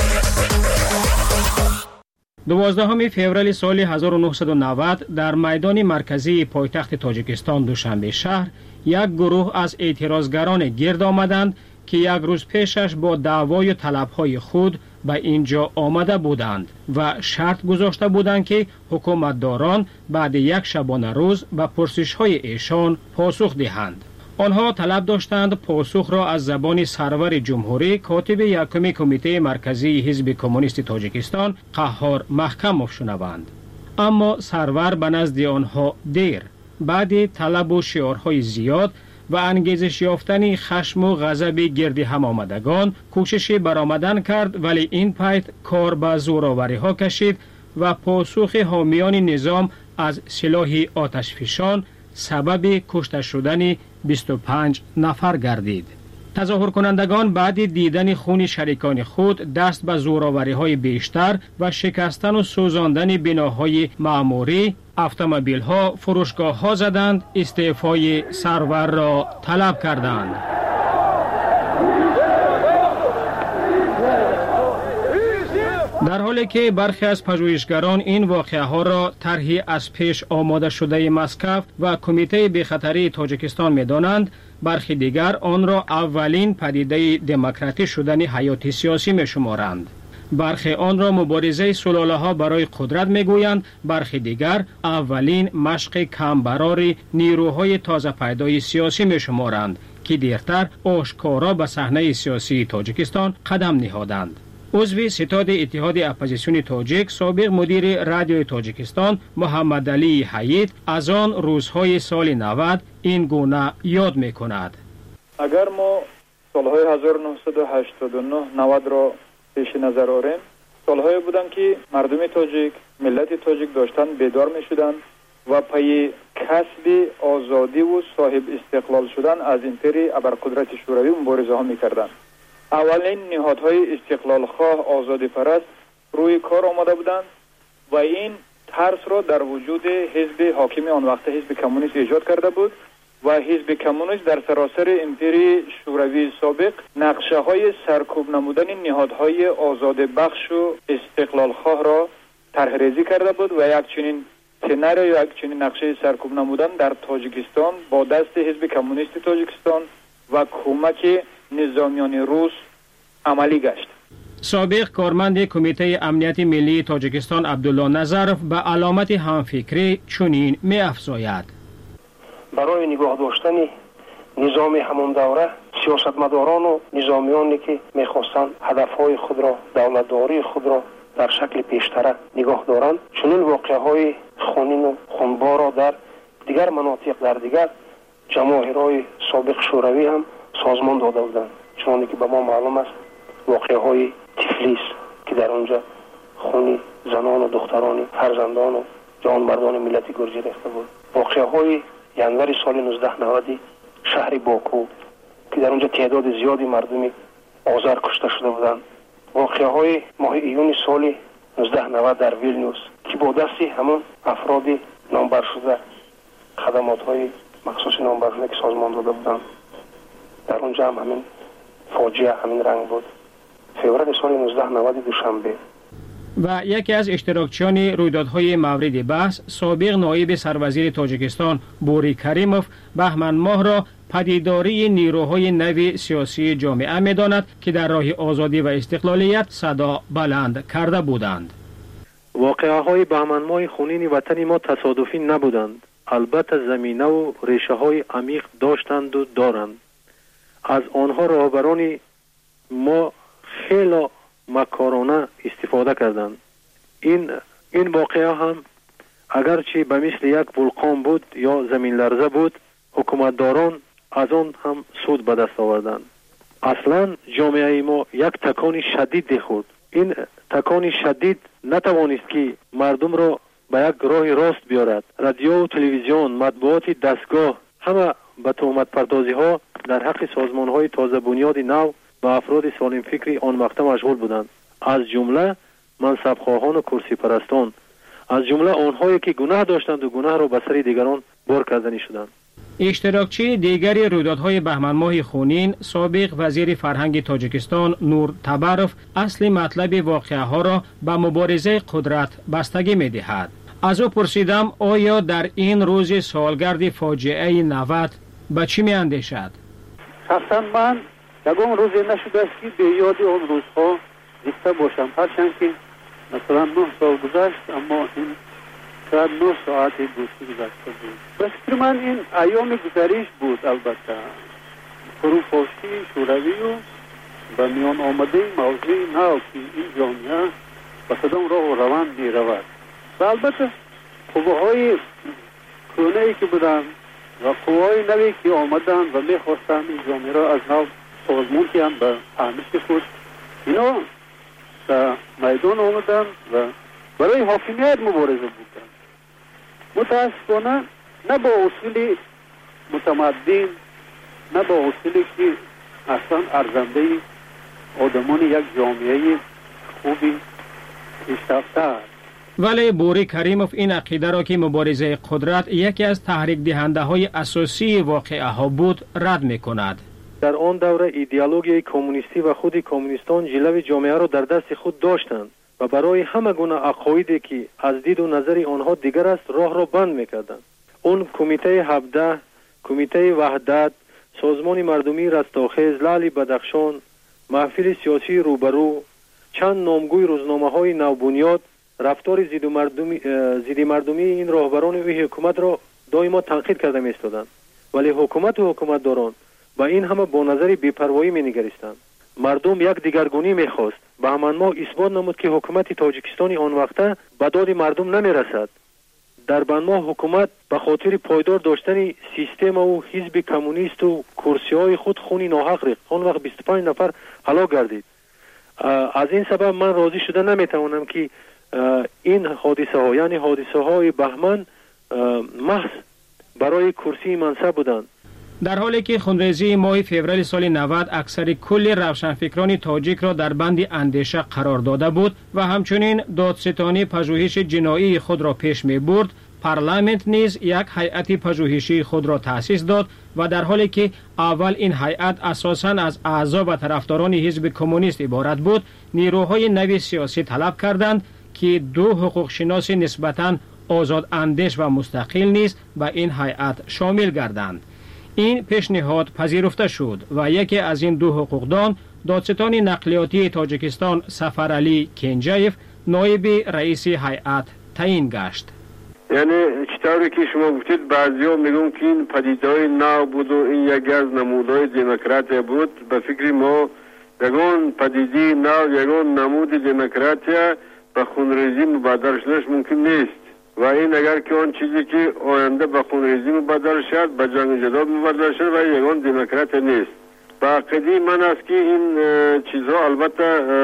دوازدهم فوریه سال هزار و نهصد و نود در میدان مرکزی پایتخت تاجیکستان دوشنبه شهر یک گروه از اعتراضگران گرد آمدند که یک روز پیشش با دعوای و طلبهای خود به اینجا آمده بودند و شرط گذاشته بودند که حکومتداران بعد یک شبانه روز به پرسش‌های ایشان پاسخ دهند. آنها طلب داشتند پاسخ را از زبان سرور جمهوری کاتب یکم کمیته مرکزی حزب کمونیست تاجیکستان قهار محکم شنوند. اما سرور به نزد آنها دیر بعد طلب و شعارهای زیاد و انگیزش یافتن خشم و غضب گرد هم آمدگان کوشش برآمدن کرد، ولی این پیت کار به زوراوری ها کشید و پاسخ حامیان نظام از سلاح آتشفشان سبب کشته شدن بیست و پنج نفر گردید. تظاهر کنندگان بعد دیدن خون شریکان خود دست به زوراوری های بیشتر و شکستن و سوزاندن بناهای معموری، اتومبیل ها، فروشگاه ها زدند، استعفای سرور را طلب کردند. در حالی که برخی از پژوهشگران این واقعه ها را طرحی از پیش آماده شده مسکو و کمیته بی‌خطری تاجیکستان می دانند، برخی دیگر آن را اولین پدیده دموکراتی شدن حیات سیاسی می شمارند. برخی آن را مبارزه سلاله ها برای قدرت می گویند، برخی دیگر اولین مشق کمبرار نیروهای تازه پیدای سیاسی می شمارند که دیرتر آشکارا به صحنه سیاسی تاجیکستان قدم نهادند. عضو ستاد اتحاد اپوزیسیون تاجیک سابق مدیر رادیوی تاجیکستان محمد علی حیید از آن روزهای سال نود این گونه یاد می کند. اگر ما سالهای هزار و نهصد و هشتاد و نه نود را پیش نظر آوریم، سالهایی بودند که مردم تاجیک، ملت تاجیک داشتن بیدار می شدند و پای کسب آزادی و صاحب استقلال شدن از امپری ابرقدرت شوروی مبارزه ها می کردند. اولین نهادهای استقلال خواه آزادی پرست روی کار آمده بودند و این ترس را در وجود حزب حاکم آن وقت حزب کمونیست ایجاد کرده بود و حزب کمونیست در سراسر امپری شوروی سابق نقشه های سرکوب نمودن نهادهای آزاد بخش و استقلال خواه را طرح ریزی کرده بود و یک چنین سناریو یا یک چنین نقشه سرکوب نمودن در تاجیکستان با دست حزب کمونیست تاجیکستان و کمک نظامیان روس عملی گشت. سابق کارمند کمیته امنیت ملی تاجیکستان عبدالله نظروف به علامت همفکری چنین می افزاید: برای نگاه داشتن نظام همان دوره سیاستمداران و نظامیانی که میخواستند هدفهای خود را، دولتداری خود را در شکل پیشتره نگاه دارند، چنین واقعه های خونین و خونبار را در دیگر مناطق در دیگر جماهیرهای سابق شوروی هم سازمان داده بودند. چون که به ما معلوم است واقعه های تفلیس که در آنجا خون زنان و دختران فرزندان و جانبردان ملت گرجی ریخته بود. واقعه های ینور سال نوزده نود شهر باکو که در آنجا تعداد زیادی مردمی آذر کشته شده بودند. واقعه های ماه ایون سال نوزده نود در ویلنیوس که با دستی همون افراد نامبر شده خدمات های مخصوص نامبر شده که سازمان داده بودند، در اونجا هم همین فاجعه همین رنگ بود. فوریه سال نوزده نود دوشنبه و یکی از اشتراکچیان رویدادهای مورد بحث سابق نایب سروزیر تاجیکستان بوری کریموف بهمن ماه را پدیداری نیروهای نو سیاسی جامعه می‌داند که در راه آزادی و استقلالیت صدا بلند کرده بودند. واقعه‌های بهمن ماه خونین وطن ما تصادفی نبودند. البته زمینه و ریشه های عمیق داشتند و دارند. از آنها رهبران ما خیلی مکارانه استفاده کردند. این این واقعه هم اگرچه به مثل یک ولکان بود یا زمین لرزه بود، حکومتداران از آن هم سود به دست آوردند. اصلا جامعه ما یک تکان شدید خورد. این تکان شدید نتوانست که مردم را به یک راه راست بیارد. رادیو و تلویزیون، مطبوعات دستگاه همه به تهمت پردازی ها در حق سازمان های تازه بنیاد نو و افراد سالم فکری آن وقت مشغول بودند. از جمله منصبخواهان و کرسی پرستان، از جمله آنهایی که گناه داشتند و گناه را به سر دیگران بار کردنی شدند. اشتراکچی دیگری رویدادهای بهمن ماه خونین سابق وزیر فرهنگ تاجیکستان نور تبروف اصل مطلب واقعه ها را به مبارزه قدرت بستگی می دهد. از او پرسیدم آیا در این روز سالگرد فاجعه نود به چی می اندیشد؟ شخصا من یکم روزی نشده است که به یاد آن روزها زنده باشم، هرچند که مثلا نه سال گذشت اما این شاید نه ساعت دوستی گذشته بود. به فکر من این ایام گذریش بود. البته فروپاشی شوروی و به میان آمده موضوع نو که این جامعه به کدام راه و روند می رود و البته قوه‌های کهنه‌ای که بودند و قوه‌های نوی که آمدند و می خواستند این جامعه را از نو سازمان کنند به فهمش خود، اینا در میدان آمدند و برای حاکمیت مبارزه بودند. متاسفانه نه با اصول متمدن، نه با اصولی که اصلا ارزنده آدمان یک جامعه خوبی پیشرفته است. ولی بوری کریموف این عقیده را که مبارزه قدرت یکی از تحریک دهنده های اساسی واقعه ها بود رد می کند. در آن دوره ایدئولوژی کمونیستی و خود کمونیستان جلوه جامعه را در دست خود داشتند و برای همه گونه عقایدی که از دید و نظر آنها دیگر است راه را بند میکردند. اون کمیته هفده، کمیته وحدت، سازمان مردمی رستاخیز، لعل بدخشان، محفل سیاسی روبرو، چند نامگوی روزنامه های نوبنیاد رفتار ضد مردمی ضد مردمی این راهبران و حکومت را دائما تنقید کرده می‌ایستادند. ولی حکومت و حکومتداران با این همه با نظر بی‌پروایی می‌نگریستند. مردم یک دیگرگونی می‌خواست. بهمن ماه اثبات نمود که حکومت تاجیکستان آن وقته به داد مردم نمی‌رسد. در بهمن ماه حکومت به خاطر پایدار داشتن سیستم و حزب کمونیست و کرسی‌های خود خونی ناحق ریخت. آن وقت بیست و پنج نفر هلاک گردید. از این سبب من راضی شده نمی‌توانم که این حادثه ها یعنی حادثه های بهمن محض برای کرسی منصب بودند. در حالی که خونریزی ماه فوریه سال نود اکثر کل روشنفکران تاجیک را در بند اندیشه قرار داده بود و همچنین دادستانی پژوهش جنایی خود را پیش می برد، پارلمانت نیز یک هیئت پژوهشی خود را تأسیس داد و در حالی که اول این هیئت اساساً از اعضا و طرفداران حزب کمونیست عبارت بود، نیروهای نوی سیاسی طلب کردند که دو حقوق شناس نسبتاً آزاد اندیش و مستقل نیز به این هیئت شامل گردند. این پیشنهاد پذیرفته شد و یکی از این دو حقوقدان دادستان نقلیاتی تاجیکستان سفرعلی کنجایف نایب رئیس هیئت تعیین گشت. یعنی چطوری که شما گفتید بعضیا میگن که این پدیده‌های نو بود و این یکی از نمودهای دموکراسی بود. به فکر ما یگان پدیده نو، یگان نمود دموکراسی به خونریزی مبادر شدنش ممکن نیست و این اگر که آن چیزی که آینده به خونریزی مبادر شد به جنگ جدال مبادر شد و یگان دموکراسی نیست. به عقیده من است که این چیزها البته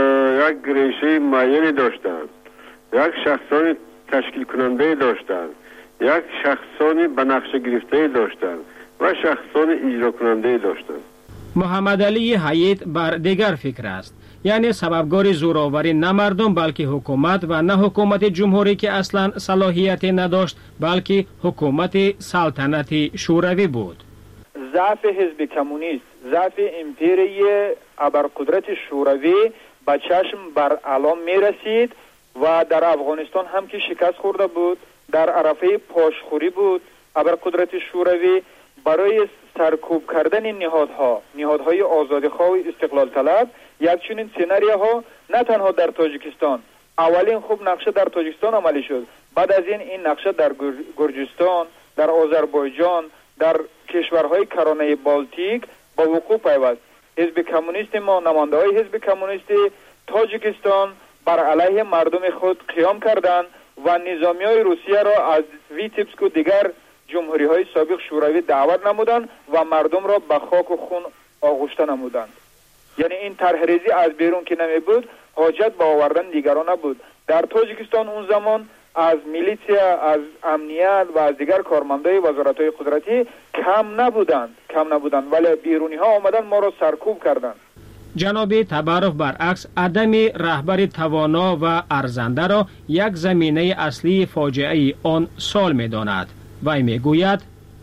یک ریشه معینی داشتند، یک شخصانی تشکیل کننده داشتند، یک شخصانی به نقشه گرفته داشتند و شخصانی اجرا کننده داشتند. محمد علی حیید بر دیگر فکر است، یعنی سببگار زوراوری نه مردم بلکه حکومت و نه حکومت جمهوری که اصلا صلاحیت نداشت بلکه حکومت سلطنتی شوروی بود. ضعف حزب کمونیست، ضعف امپیری ابرقدرت شوروی به چشم بر علام می رسید و در افغانستان هم که شکست خورده بود، در عرفه پاشخوری بود. ابرقدرت شوروی برای سرکوب کردن نهادها نهادهای آزادیخواه و استقلال طلب یک چنین سناریوها نه تنها در تاجیکستان، اولین خوب نقشه در تاجیکستان عملی شد. بعد از این این نقشه در گرجستان، در آذربایجان، در کشورهای کرانه بالتیک با وقوع پیوست. حزب کمونیست ما، نماینده های حزب کمونیست تاجیکستان بر علیه مردم خود قیام کردند و نظامی های روسیه را از ویتبسک و دیگر جمهوری های سابق شوروی دعوت نمودند و مردم را به خاک و خون آغشته نمودند. یعنی این طرحریزی از بیرون که نمی بود، حاجت به آوردن دیگران نبود. در تاجیکستان اون زمان از میلیتیا، از امنیت و از دیگر کارمندای وزارت‌های قدرتی کم نبودند کم نبودند ولی بیرونی ها آمدن ما را سرکوب کردند. جناب تبارف برعکس عدم رهبر توانا و ارزنده را یک زمینه اصلی فاجعه آن سال می داند. وی می گوید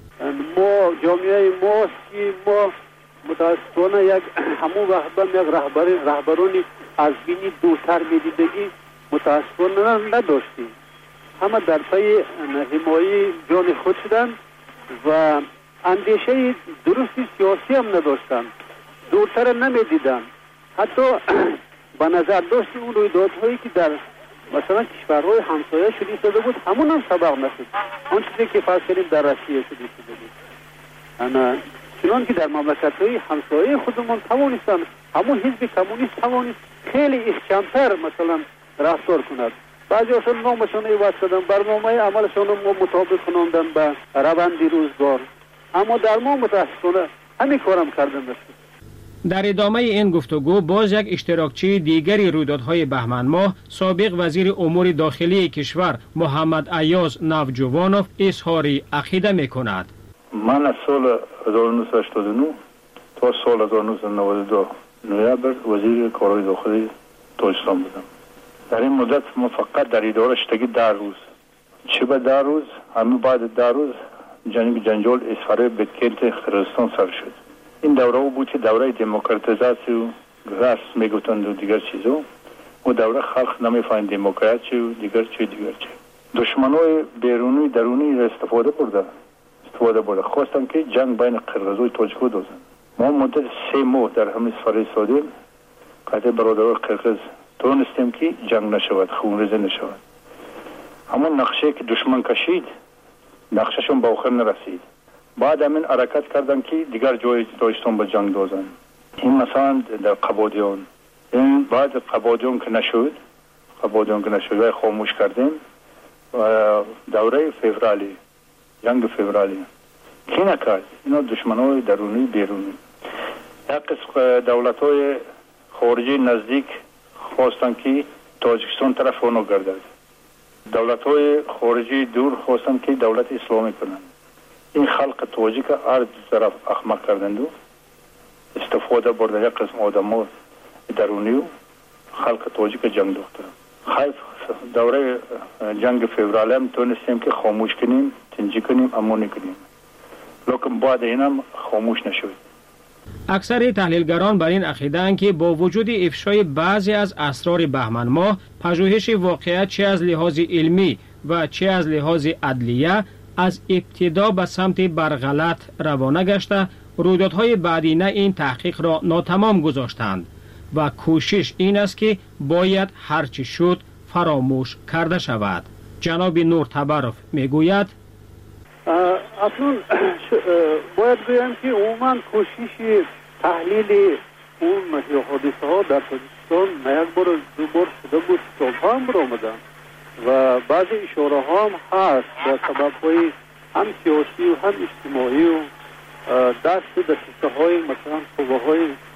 ما جامعه ما که ما متاسفانه یک همون رهبر یک رهبر رهبرانی از بینی دوتر میدیدگی متاسفانه نداشتیم. همه در پی حمایت جان خود شدند و اندیشه درستی سیاسی هم نداشتند، دورتر نمیدیدند. حتی به نظر داشت اون رویدادهایی که در مثلا کشورهای همسایه شده شده بود همون هم سبق نشد. آن چیزی که فرض کردیم در روسیه شده شده بود، انا چنان که در مملکت‌های همسایه خودمون توانستن همون حزب کمونیست توانست خیلی احکام‌تر مثلا رفتار کند. بعضی اصلا نامشان ایواز کردن، برنامه عملشان رو مطابق کنندن به روند روزگار، اما در ما متاسفانه همین کارم کردن نشد. در ادامه این گفتگو باز یک اشتراکچی دیگری رویدادهای بهمن ماه، سابق وزیر امور داخلی کشور محمد ایاز نوجوانوف اظهار عقیده می‌کند. من از سال هزار و نهصد و هشتاد و نه تا سال هزار و نهصد و نود و دو نوامبر وزیر کارهای داخلی تاجیکستان بودم. در این مدت ما فقط در اداره شدگی ده روز، چه به ده روز همین بعد ده روز جنگ جنجال اسفره بتکلت قرقیزستان سر شد. این دوره بود که دوره دموکراتیزاسی و گرس میگوتند و دیگر چیزا، و دوره خلق نمیفهمید دموکراسی و دیگر چی دیگر چی. دشمنای بیرونی درونی را استفاده برده استفاده برده خواستن که جنگ بین قرقیز و تاجیک دوزن. ما مدت سه ماه در همین سفر سادیم قطع برادران قرقیز تونستیم که جنگ نشود، خونریزی نشود. همون نقشه که دشمن کشید نقششون به آخر نرسید. بعد همین حرکت کردن که دیگر جای تاجیکستان به جنگ دوزن. این مثلا در قبادیان، این بعد قبادیان که نشد قبادیان که نشد و خاموش کردیم و دوره فوریه جنگ فوریه کی نکرد؟ اینا دشمنای درونی بیرونی. یک قسم دولت های خارجی نزدیک خواستن که تاجیکستان طرف اونو گردد. دولت های خارجی دور خواستن که دولت اسلامی کنند. این خلق تاجیک هر دو طرف احمق کردند و استفاده برده یک قسم آدم ها درونی و خلق تاجیک جنگ دختر. خیف دوره جنگ فوریه هم تونستیم که خاموش کنیم، تنجی کنیم، امونی کنیم، لیکن بعد این هم خاموش نشد. اکثر تحلیلگران بر این عقیده‌اند که با وجود افشای بعضی از اسرار بهمن ماه، پژوهش واقعیت چه از لحاظ علمی و چه از لحاظ عدلیه از ابتدا به سمت برغلط روانه گشته، رویدادهای بعدینه این تحقیق را ناتمام گذاشتند و کوشش این است که باید هرچی شد فراموش کرده شود. جناب نور تبارف میگوید اصلا باید بگم که عموما کوشش تحلیل اون حادثه ها در تاجیکستان نه یک بار دو بار شده بود، کتاب ها هم برآمدن و بعضی اشاره ها هم هست در سبب های هم سیاسی و هم اجتماعی و دست دسته های مثلا قوه های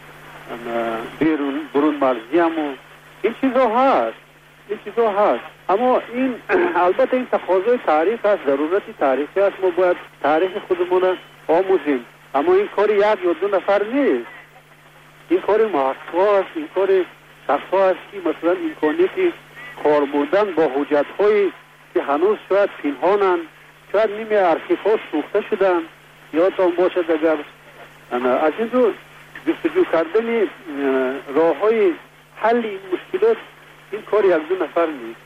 بیرون برون مرزی هم و این چیزا هست این چیزا هست اما این البته این تقاضای تاریخ است، ضرورتی تاریخی است. ما باید تاریخ خودمون آموزیم، اما این کار یک یا دو نفر نیست، این کار محقق است، این کار شخصا است که مثلا امکانیتی کار بردن با حجت هایی که هنوز شاید پنهانند، شاید نیمه ارشیف ها سوخته شدن، یادتان باشد اگر از این دو جستجو کردن راه های حل این مشکلات این کار یک دو نفر نیست.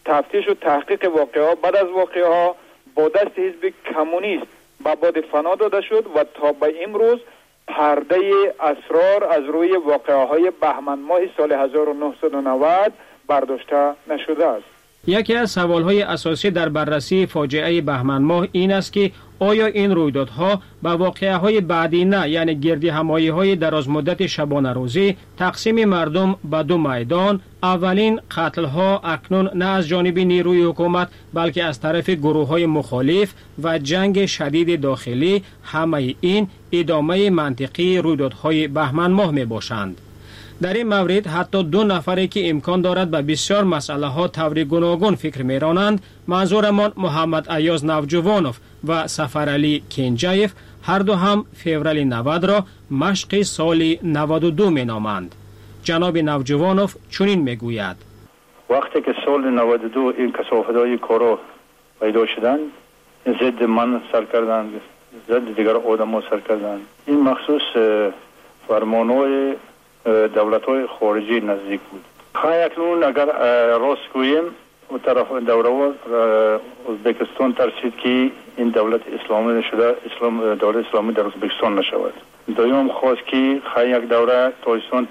تفتیش و تحقیق واقعه بعد از واقعه ها با دست حزب کمونیست به باد فنا داده شد و تا به امروز پرده اسرار از روی واقعه های بهمن ماه سال هزار و نهصد و نود برداشته نشده است. یکی از سوالهای اساسی در بررسی فاجعه بهمن ماه این است که آیا این رویدادها به واقعه های بعدی نه، یعنی گردی همایی های دراز مدت شبانه روزی، تقسیم مردم به دو میدان، اولین قتل ها اکنون نه از جانب نیروی حکومت بلکه از طرف گروه های مخالف و جنگ شدید داخلی، همه این ادامه منطقی رویدادهای بهمن ماه می باشند. در این مورد حتی دو نفری که امکان دارد به بسیار مسئله ها طور گوناگون فکر می‌رانند، منظورمان محمد ایاز نوجوانوف و سفرعلی کنجایف، هر دو هم فوریه نود را مشق سال نود و دو می‌نامند. جناب نوجوانوف چنین میگوید: وقتی که سال نود و دو این کثافت‌های کارا پیدا شدند، ضد من سر کردند، ضد دیگر آدم‌ها سر کردند. این مخصوص فرمان‌های دولت‌های خارجی نزدیک بود. خواهی اکنون اگر راست گوییم و طرف دوره ازبکستان ترسید که این دولت اسلامی نشده، اسلام دولت اسلامی در ازبکستان نشود. دویم خواست که خواهی یک دوره تاجیکستان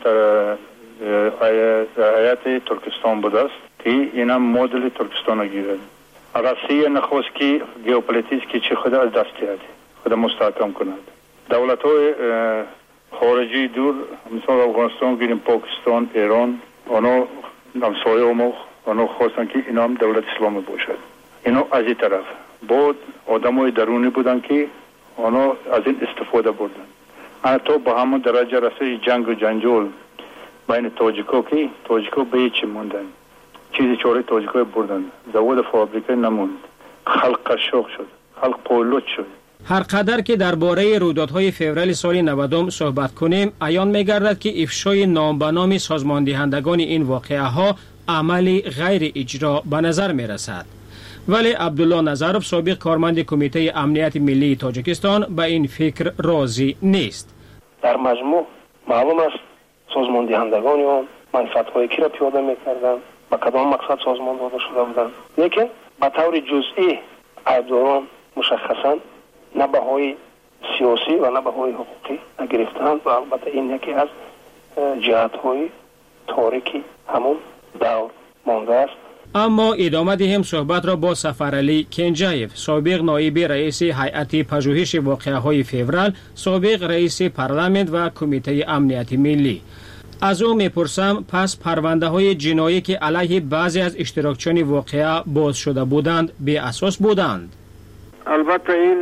هیئت ترکستان بود است که این هم مدل ترکستان گیرد. روسیه نخواست که ژئوپلیتیک که چه خود از دست دهد، خود مستحکم کند. دولت‌های خارجی دور مثلا افغانستان گیریم، پاکستان، ایران، آنها همسایه ما آنها خواستن که اینا هم دولت اسلامی باشد. اینا از این طرف بود آدمای درونی بودن که آنها از این استفاده بردن. حتی با همون درجه رسید جنگ و جنجال بین تاجیکا که تاجیکا به هیچ موندن، چیزی چاره تاجیکا بردن، زواد فابریکه نموند، خلق قشاق شد، خلق پایلوت شد. هر قدر که درباره رویدادهای فوریه سال نود صحبت کنیم، عیان می‌گردد که افشای نام به نام سازماندهندگان این واقعه ها عملی غیر اجرا به نظر می‌رسد. ولی عبدالله نظروف، سابق کارمند کمیته امنیت ملی تاجیکستان، به این فکر راضی نیست. در مجموع معلوم است سازماندهندگان آن منفعت‌های کی را پیاده می‌کردند، به کدام مقصد سازمان داده شده بودند، لیکن به طور جزئی عیبداران مشخصاً نه بهای سیاسی و نه بهای حقوقی نگرفتند و البته این یکی از جهت‌های تاریکی همون دور مانده است. اما ادامه دهیم صحبت را با سفرعلی کنجایف، سابق نایب رئیس هیئت پژوهش واقعه‌های فوریه، سابق رئیس پارلمان و کمیته امنیت ملی. از او میپرسم پس پرونده های جنایی که علیه بعضی از اشتراکچیان واقعه باز شده بودند بی اساس بودند؟ البته این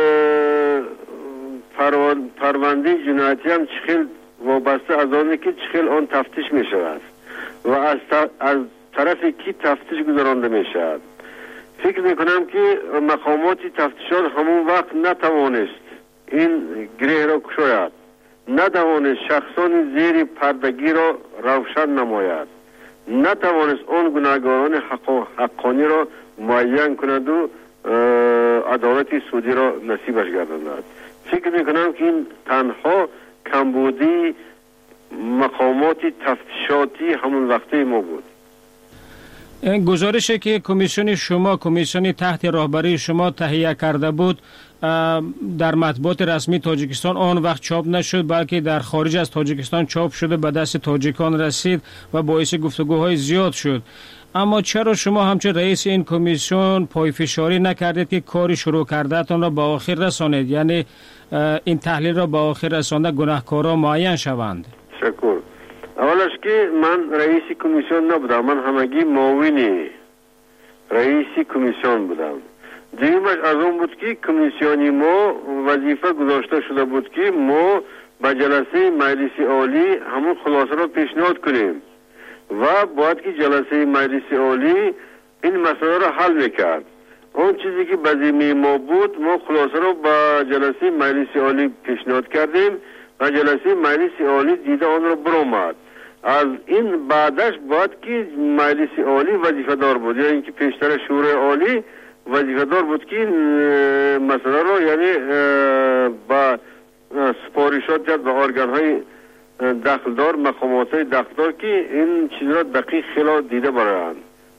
پرونده جنایتی هم چخیل وابسته از آنه که چخیل آن تفتیش می شود و از, از طرف کی تفتیش گذرانده می شود. فکر می کنم که مقامات تفتیشات همون وقت نتوانست این گره را کشاید، نتوانست شخصان زیر پردگی را روشن نماید، نتوانست آن گناهکاران حق حقانی را معین کند و عدالت سودی را نصیبش گرداند. فکر میکنم که این تنها کمبودی مقامات تفتیشاتی همون وقته ما بود. گزارشی که کمیسیون شما کمیسیون تحت راهبری شما تهیه کرده بود در مطبوعات رسمی تاجیکستان آن وقت چاپ نشد، بلکه در خارج از تاجیکستان چاپ شده، به دست تاجیکان رسید و باعث گفتگوهای زیاد شد. اما چرا شما همچون رئیس این کمیسیون پایفشاری نکردید که کاری شروع کردهتان را به آخر رسانید، یعنی این تحلیل را به آخر رسانده گناهکاران معین شوند؟ شکر. اولش که من رئیس کمیسیون نبودم، من همگی معاون رئیس کمیسیون بودم. دیمش از اون بود که کمیسیونی ما وظیفه گذاشته شده بود که ما به جلسه مجلس عالی همون خلاصه را پیشنهاد کنیم و باید که جلسه مجلس عالی این مسئله را حل میکرد. اون چیزی که به ذمه ما بود ما خلاصه را به جلسه مجلس عالی پیشنهاد کردیم و جلسه مجلس عالی دیده آن را برآمد. از این بعدش باید که مجلس عالی وظیفه دار بود، یعنی اینکه پیشتر شورای عالی وظیفه دار بود که مسئله را یعنی با سپارشات کرد به ارگان های دخلدار، مقامات های دخلدار که این چیز را دقیق خیلی دیده برایند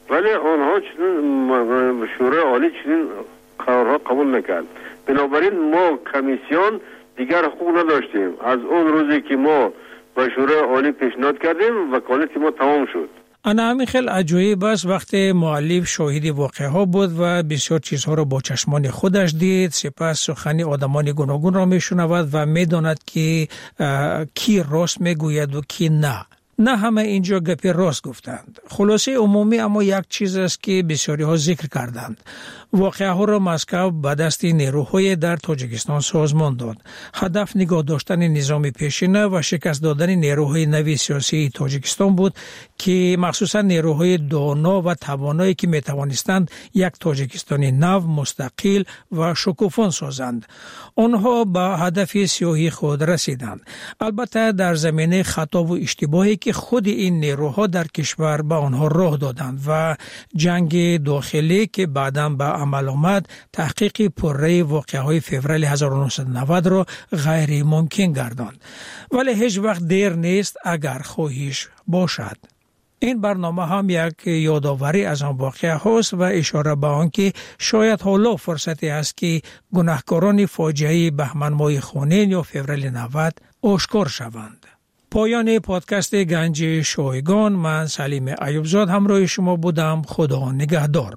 ولی آنها چنین شورای عالی چنین قرارها قبول نکرد. بنابراین ما کمیسیون دیگر حقوق نداشتیم. از اون روزی که ما به شورای عالی پیشنهاد کردیم وکالت ما تمام شد. انا همین خیلی عجایب است وقتی مؤلف شاهد واقعه ها بود و بسیار چیزها را با چشمان خودش دید، سپس سخن آدمان گوناگون را میشنود و میداند که کی راست میگوید و کی نه. نه همه اینجا گپی راست گفتند. خلاصه عمومی اما یک چیز است که بسیاری ها ذکر کردند. واقعه ها را مسکو به دست نیروهای در تاجیکستان سازمان داد. هدف نگاه داشتن نظام پیشینه و شکست دادن نیروهای نوی سیاسی تاجیکستان بود که مخصوصا نیروهای دانا و توانایی که می توانستند یک تاجیکستان نو مستقل و شکوفان سازند. آنها به هدف سیاهی خود رسیدند. البته در زمینه خطا و اشتباهی که خود این نیروها در کشور به آنها راه دادند و جنگ داخلی که بعداً به عمل آمد تحقیق پرره واقعه های فوریه هزار و نهصد و نود را غیر ممکن گرداند. ولی هیچ وقت دیر نیست اگر خواهش باشد. این برنامه هم یک یادآوری از آن واقعه هاست و اشاره به آن که شاید حالا فرصتی است که گناهکاران فاجعه بهمن ماه خونین یا فوریه نود آشکار شوند. پایان پادکست گنج شایگان، من سلیم ایوبزاد همراه شما بودم. خدا نگهدار.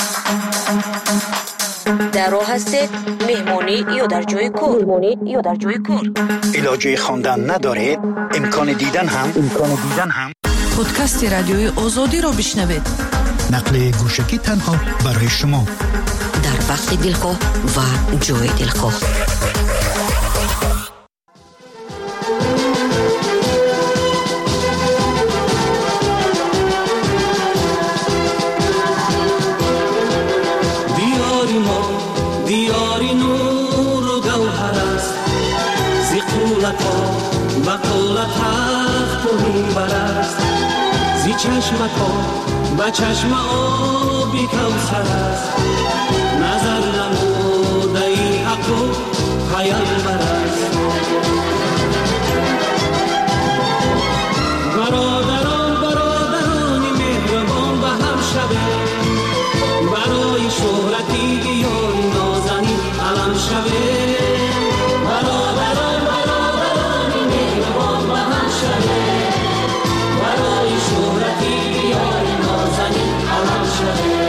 در راه هستید مهمانی یا در جای کار؟ مهمانی یا در جای کار؟ علاجه خواندن ندارید؟ امکان دیدن هم امکان دیدن هم پادکست رادیوی آزادی را بشنوید. نقل گوشکی تنها برای شما در وقت دلخواه و جای دلخواه. دیاری نور و گوهر است، زی قولت ها و قولت تخت و منبر است، زی چشمت ها و چشم آبی کوثر است، نظر نموده ای حق و پیامبر است. برادران برادران مهربان به هم شوه، برای شهرتی دیاری نازنین علم شوه. برادران برادران مهربان به هم شوه، برای شهرتی دیاری نازنین علم شوه.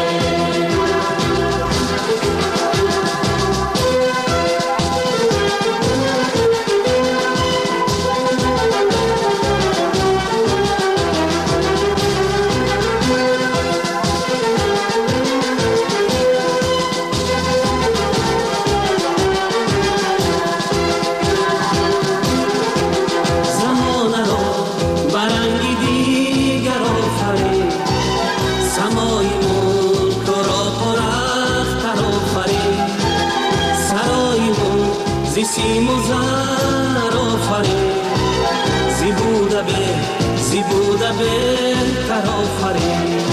سیم و زر آفرین، زی بوده به زی بوده بهتر آفرین.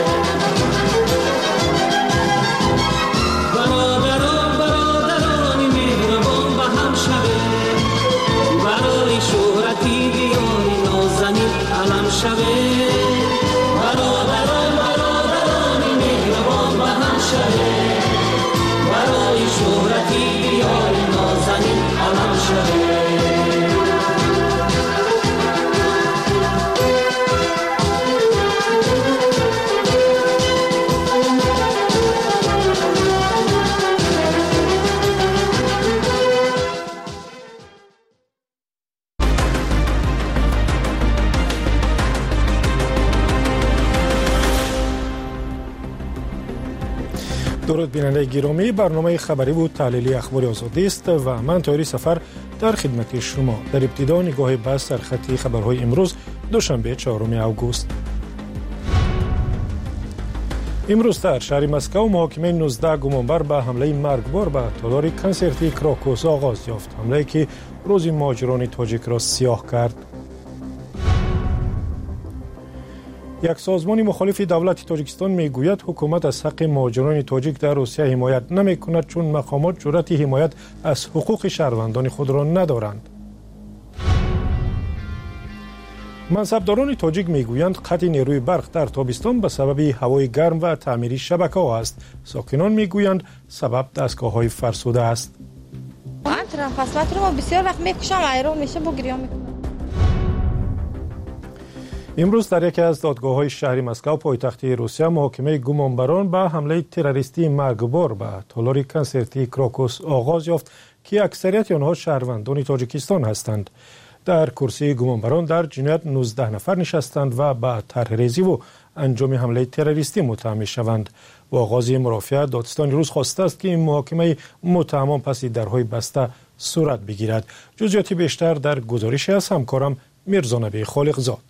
برادران برادران مهربان به هم شوه، برای شهرتی دیاری نازنین علم شوه. برادران برادران مهربان به هم شوه، برای شهرتی دیاری نازنین علم شوه. درود بیننده گرامی، برنامه خبری بود تحلیلی اخبار آزادی است و من طاهری سفر در خدمت شما. در ابتدا نگاه بس در خط خبرهای امروز دوشنبه چهارم اوگوست. امروز در شهر مسکو محاکمه نوزده گمانبر به حمله مرگبار به تالار کنسرتی کراکوس آغاز یافت. حمله که روز مهاجران تاجیک را سیاه کرد. یک سازمان مخالف دولت تاجیکستان میگوید حکومت از حق مهاجران تاجیک در روسیه حمایت نمی کند چون مقامات جرأت حمایت از حقوق شهروندان خود را ندارند. منصبداران تاجیک میگویند قطع نیروی برق در تابستان به سبب هوای گرم و تعمیر شبکه‌ها است. ساکنان میگویند سبب دستگاه‌های فرسوده است. من فصلات رو بسیار وقت میکشم، ایران میشه با گریه میکنم. امروز در یکی از دادگاه‌های شهر مسکو پایتخت روسیه محاکمه گمانبران به حمله تروریستی مرگبار به تالار کنسرتی کراکوس آغاز یافت که اکثریت آنها شهروندان تاجیکستان هستند. در کرسی گمانبران در جنایت نوزده نفر نشستند و به طرح‌ریزی و انجام حمله تروریستی متهم شوند. با آغاز مرافعه دادستان روز خواسته است که این محاکمه متهمان پس درهای بسته صورت بگیرد. جزئیات بیشتر در گزارشی از همکارم میرزا نبی خالقزاد.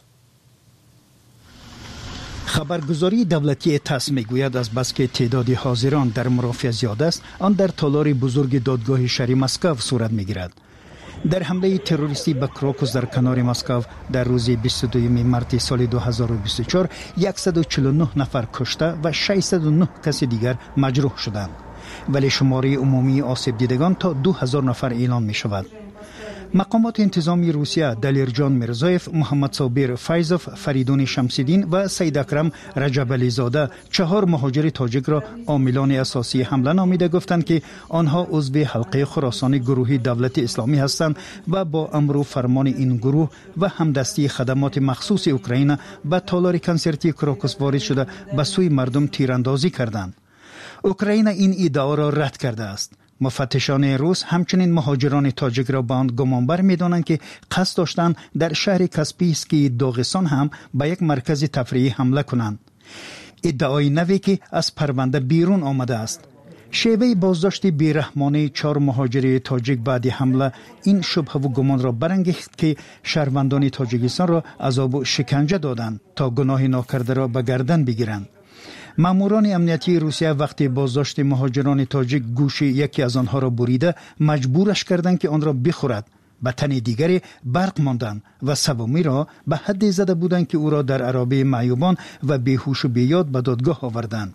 خبرگزاری دولتی تاس میگوید از بس که تعداد حاضران در مرافعه زیاد است، آن در تالار بزرگ دادگاه شهر مسکو صورت میگیرد. در حمله تروریستی به کراکوس در کنار مسکو در روز بیست و دو مارس سال دو هزار و بیست و چهار صد و چهل و نه نفر کشته و ششصد و نه کس دیگر مجروح شدند، ولی شماره عمومی آسیب دیدگان تا دو هزار نفر اعلام می شود. مقامات انتظامی روسیه دلیرجان میرزایف، محمد صابر فیضوف، فریدون شمسیدین و سید اکرم رجبلی زاده چهار مهاجر تاجیک را عاملان اساسی حمله نامیده گفتند که آنها عضو حلقه خراسان گروهی دولت اسلامی هستند و با امر و فرمان این گروه و همدستی خدمات مخصوص اوکراین به تالار کنسرتی کراکوس وارد شده به سوی مردم تیراندازی کردند. اوکراین این ادعا را رد کرده است. مفتشان روس همچنین مهاجران تاجیک را به آن گمانبر می‌دانند که قصد داشتند در شهر کاسپیسکی داغستان هم به یک مرکز تفریحی حمله کنند. ادعای نوی که از پرونده بیرون آمده است. شیوه بازداشت بیرحمانه چهار مهاجر تاجیک بعد حمله این شبهه و گمان را برانگیخت که شهروندان تاجیکستان را عذاب و شکنجه دادند تا گناه ناکرده را به گردن بگیرند. ماموران امنیتی روسیه وقتی بازداشت مهاجران تاجیک گوش یکی از آنها را بریده مجبورش کردند که آن را بخورد. به تن دیگری برق ماندند و سومی را به حد زده بودند که او را در عرابه معیوبان و بیهوش و بیاد به دادگاه آوردند.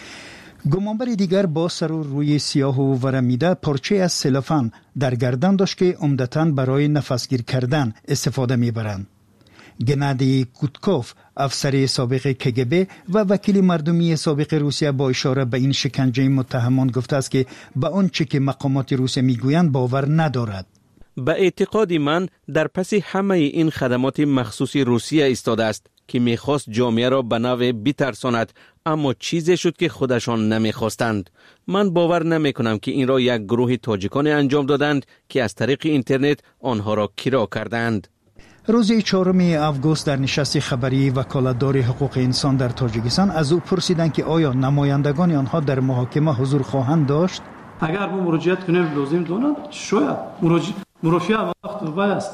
گمانبر دیگر با سر و روی سیاه و ورمیده پارچه از سلوفان در گردن داشت که عمدتاً برای نفسگیر کردن استفاده میبرند. گنادی کوتکوف، افسر سابق کگب و وکیل مردمی سابق روسیه با اشاره به این شکنجه متهمان گفته است که به آنچه که مقامات روسیه میگویند باور ندارد. به اعتقاد من در پس همه این خدمات مخصوصی روسیه ایستاده است که میخواست جامعه را به نوع بترساند، اما چیزی شد که خودشان نمیخواستند. من باور نمیکنم که این را یک گروه تاجیکان انجام دادند که از طریق اینترنت آنها را کرا کردند. روز چهارم آگوست در نشست خبری وکالتدار حقوق انسان در تاجیکستان از او پرسیدند که آیا نمایندگان آنها در محاکمه حضور خواهند داشت؟ اگر ما مراجعت کنیم لازم دانند شاید مرافعه وقت باید است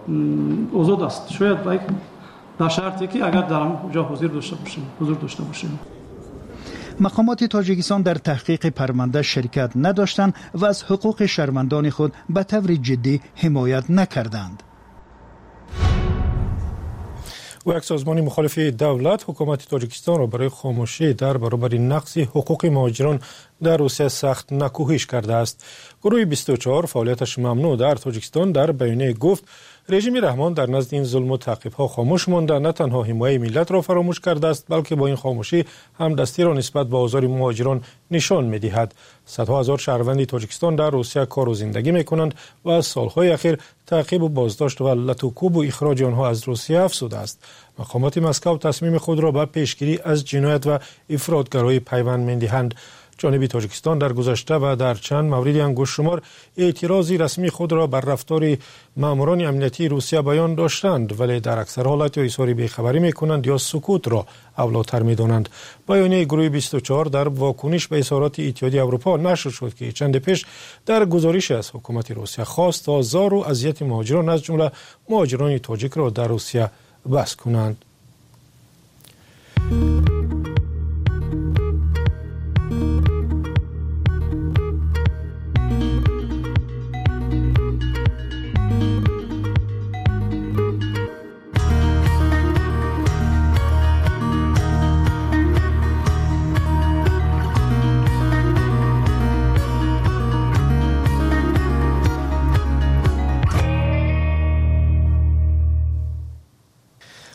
آزاد است، شاید باید در شرطی که اگر در اونجا حضور داشته باشیم حضور داشته باشیم. مقامات تاجیکستان در تحقیق پرونده شرکت نداشتند و از حقوق شهروندان خود به طور جدی حمایت نکردند. و یک سازمان مخالف دولت حکومت تاجیکستان را برای خاموشی در برابر نقض حقوق مهاجران در روسیه سخت نکوهش کرده است. گروه بیست و چهار فعالیتش ممنوع در تاجیکستان در بیانیه گفت رژیم رحمان در نزد این ظلم و تعقیب‌ها خاموش مانده، نه تنها حمایت ملت را فراموش کرده است بلکه با این خاموشی هم دستی را نسبت به آزار مهاجران نشان می‌دهد. صدها هزار شهروند تاجیکستان در روسیه کار و زندگی می‌کنند و از سال‌های اخیر تعقیب و بازداشت و لطوکوب و اخراج آنها از روسیه افزوده است. مقامات مسکو تصمیم خود را به پیشگیری از جنایت و افراطگرایی پیوند می‌دهند. جانب تاجیکستان در گذشته و در چند مورد انگشت شمار اعتراضی رسمی خود را بر رفتار ماموران امنیتی روسیه بیان داشتند، ولی در اکثر حالات یا اظهار بی‌خبری می‌کنند یا سکوت را اولاتر می‌دانند. بیانیه گروه بیست و چهار در واکنش به اظهارات اتحادیه اروپا نشر شد که چند پیش در گزارشی از حکومت روسیه خواست تا زار و اذیت مهاجران از جمله مهاجران تاجیک را در روسیه بس کنند.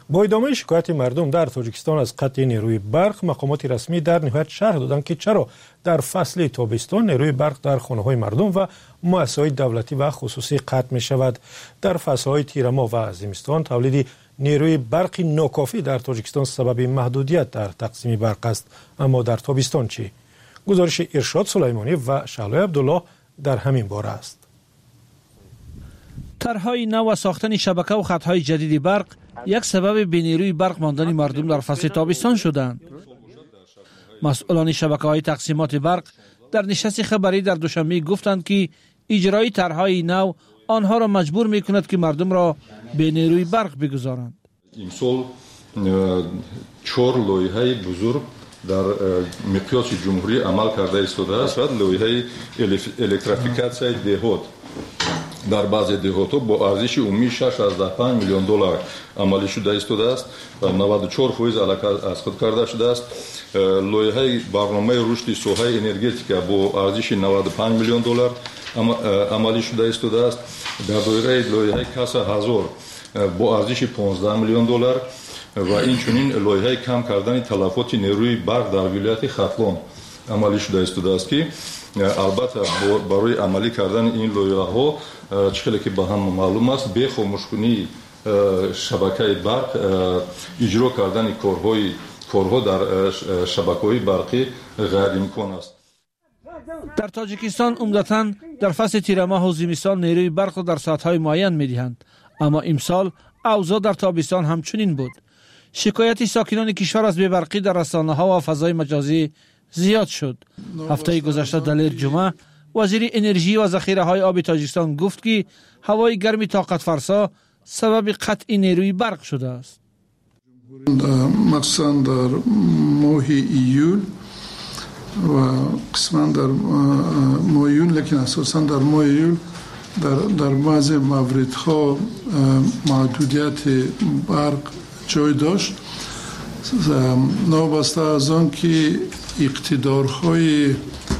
با ادامه شکایت مردم در تاجیکستان از قطع نیروی برق، مقامات رسمی در نهایت شرح دادند که چرا در فصل تابستان نیروی برق در خانه‌های مردم و مؤسسات دولتی و خصوصی قطع می شود. در فصل‌های تیرماه و زمستان تولید نیروی برقی ناکافی در تاجیکستان سبب محدودیت در تقسیم برق است. اما در تابستان چی؟ گزارش ارشاد سلیمانی و شعله عبدالله در همین باره است. طرح‌های نو و ساختن شبکه و خط‌های جدید برق یک سبب بی نیروی برق ماندن مردم در فصل تابستان شدند. مسئولان شبکه‌های تقسیمات برق در نشست خبری در دوشنبه گفتند که اجرای طرح‌های نو آنها را مجبور می‌کند که مردم را به نیروی برق بگذارند. امسال چهار لایحه بزرگ در مقیاس جمهوری عمل کرده ایستاده است. لایحه الکتریفیکاسیون دهات در بعضی دهات‌ها با ارزش عمومی شش ازده پنج میلیون دلار عملی شده ایستاده است و نود و چهار درصد علاقه از خود کرده شده است. لایحه برنامه رشد ساحه انرژتیک با ارزش نود و پنج میلیون دلار عملی شده ایستاده است. در دایره لایحه کسا هزار با ارزش پانزده میلیون دلار و اینچنین لایحه کم کردن تلفات نیروی برق در ولایت ختلان عملی شده ایستاده است که البته برای عملی کردن این لایحه ها چقدر که به هم معلوم است به خاموشکنی شبکه برق اجرا کردن کارهای کارها در شبکه‌های برقی غیر امکان است. در تاجیکستان عمدتاً در فصل تیرماه و زمستان نیروی برق را در ساعت‌های معین می‌دهند، اما امسال اوضاع در تابستان همچنین بود. شکایت ساکنان کشور از بی‌برقی در رسانه‌ها و فضای مجازی زیاد شد. هفته گذشته دلیر جمعه وزیر انرژی و ذخیره‌های آب تاجیکستان گفت که هوای گرم طاقت فرسا سبب قطع نیروی برق شده است. مخصوصا در ماه ایول و قسما در ماه ایول، لیکن اساسا در ماه ایول در در بعضی موردها محدودیت برق جای داشت، نابسته از آن که اقتدارهای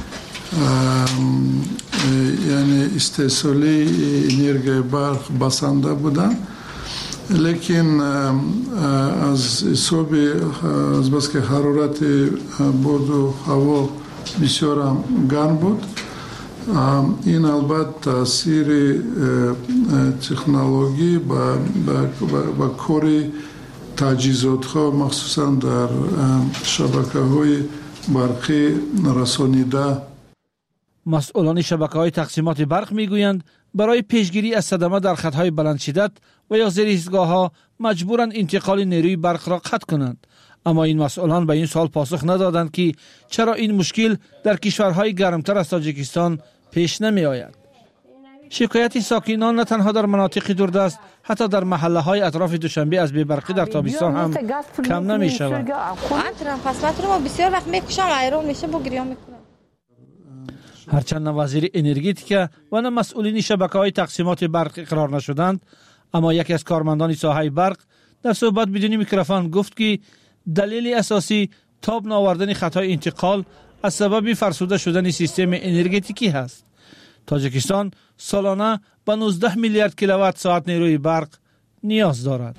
یعنی استحصالی انرژی برق بسنده بودند. لیکن از حساب از بس که حرارت باد و هوا بسیار گرم بود، این البته تاثیر تکنولوژی با با کار تجهیزات ها مخصوصا در شبکه های برقی رسانیده. مسئولان شبکه‌های تقسیمات برق میگویند برای پیشگیری از صدمه در خط‌های بلند شدت و یا زیر ایستگاه‌ها مجبورند انتقال نیروی برق را قطع کنند. اما این مسئولان به این سوال پاسخ ندادند که چرا این مشکل در کشورهای گرمتر از تاجیکستان پیش نمی آید. شکایت ساکنان نه تنها در مناطق دوردست، حتی در محله‌های اطراف دوشنبه از بی‌برقی در تابستان هم کم نمی شود. فصلات رو بسیار وقت میکشم ایران میشه با گریان میکنم. هرچند نه وزیر انرژتیک و نه مسئولین شبکه‌های تقسیمات برق اقرار نشدند، اما یکی از کارمندان ساحه برق در صحبت بدون میکروفون گفت که دلیل اساسی تاب نآوردن خطای انتقال از سبب فرسوده شدن سیستم انرژتیکی است. تاجیکستان سالانه به نوزده میلیارد کیلووات ساعت نیروی برق نیاز دارد.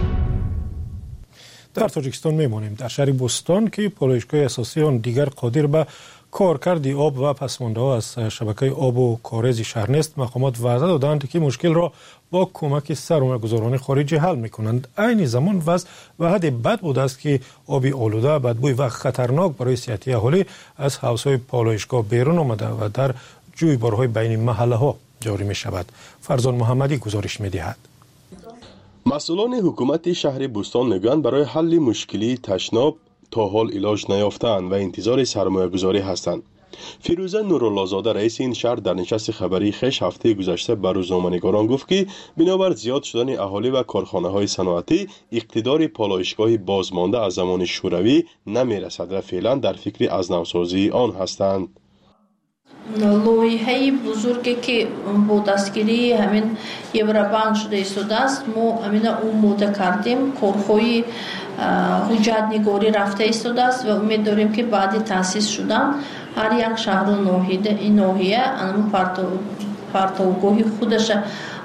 در تاجیکستان میمانیم در شهر بوستان که پالایشگاه اساسی آن دیگر قادر به کارکردی آب و پسمانده‌ها از شبکه آب و کاریز شهر نیست. مقامات وعده دادند که مشکل را با کمک سرمایه‌گذاران خارجی حل می‌کنند. عین زمان وضع و حد بد بود است که آبی آلوده، بدبوی و خطرناک برای صحت اهالی از حوض‌های پالایشگاه بیرون آمده و در جویبارهای بین محله‌ها جاری می‌شود. فرزان محمدی گزارش می‌دهد. مسئولان حکومت شهر بوستان میگویند برای حل مشکلی تشناب تا حال علاج نیافتند و انتظار سرمایه‌گذاری هستند. فیروزه نورالله‌زاده رئیس این شهر در نشست خبری خش هفته گذشته به روزنامه‌نگاران گفت که بنابر زیاد شدن اهالی و کارخانه‌های صنعتی اقتدار پالایشگاه بازمانده از زمان شوروی نمی‌رسد و فعلا در فکر از نوسازی آن هستند. لایحه بزرگی که با دستگیری همین یورابانک شده ایستاده است، ما همین اون موده کردیم، کارهای حجت نگاری رفته ایستاده است و امید داریم که بعد تأسیس شدن هر یک شهر و ناحیه این ناحیه پرتوگاهی خودش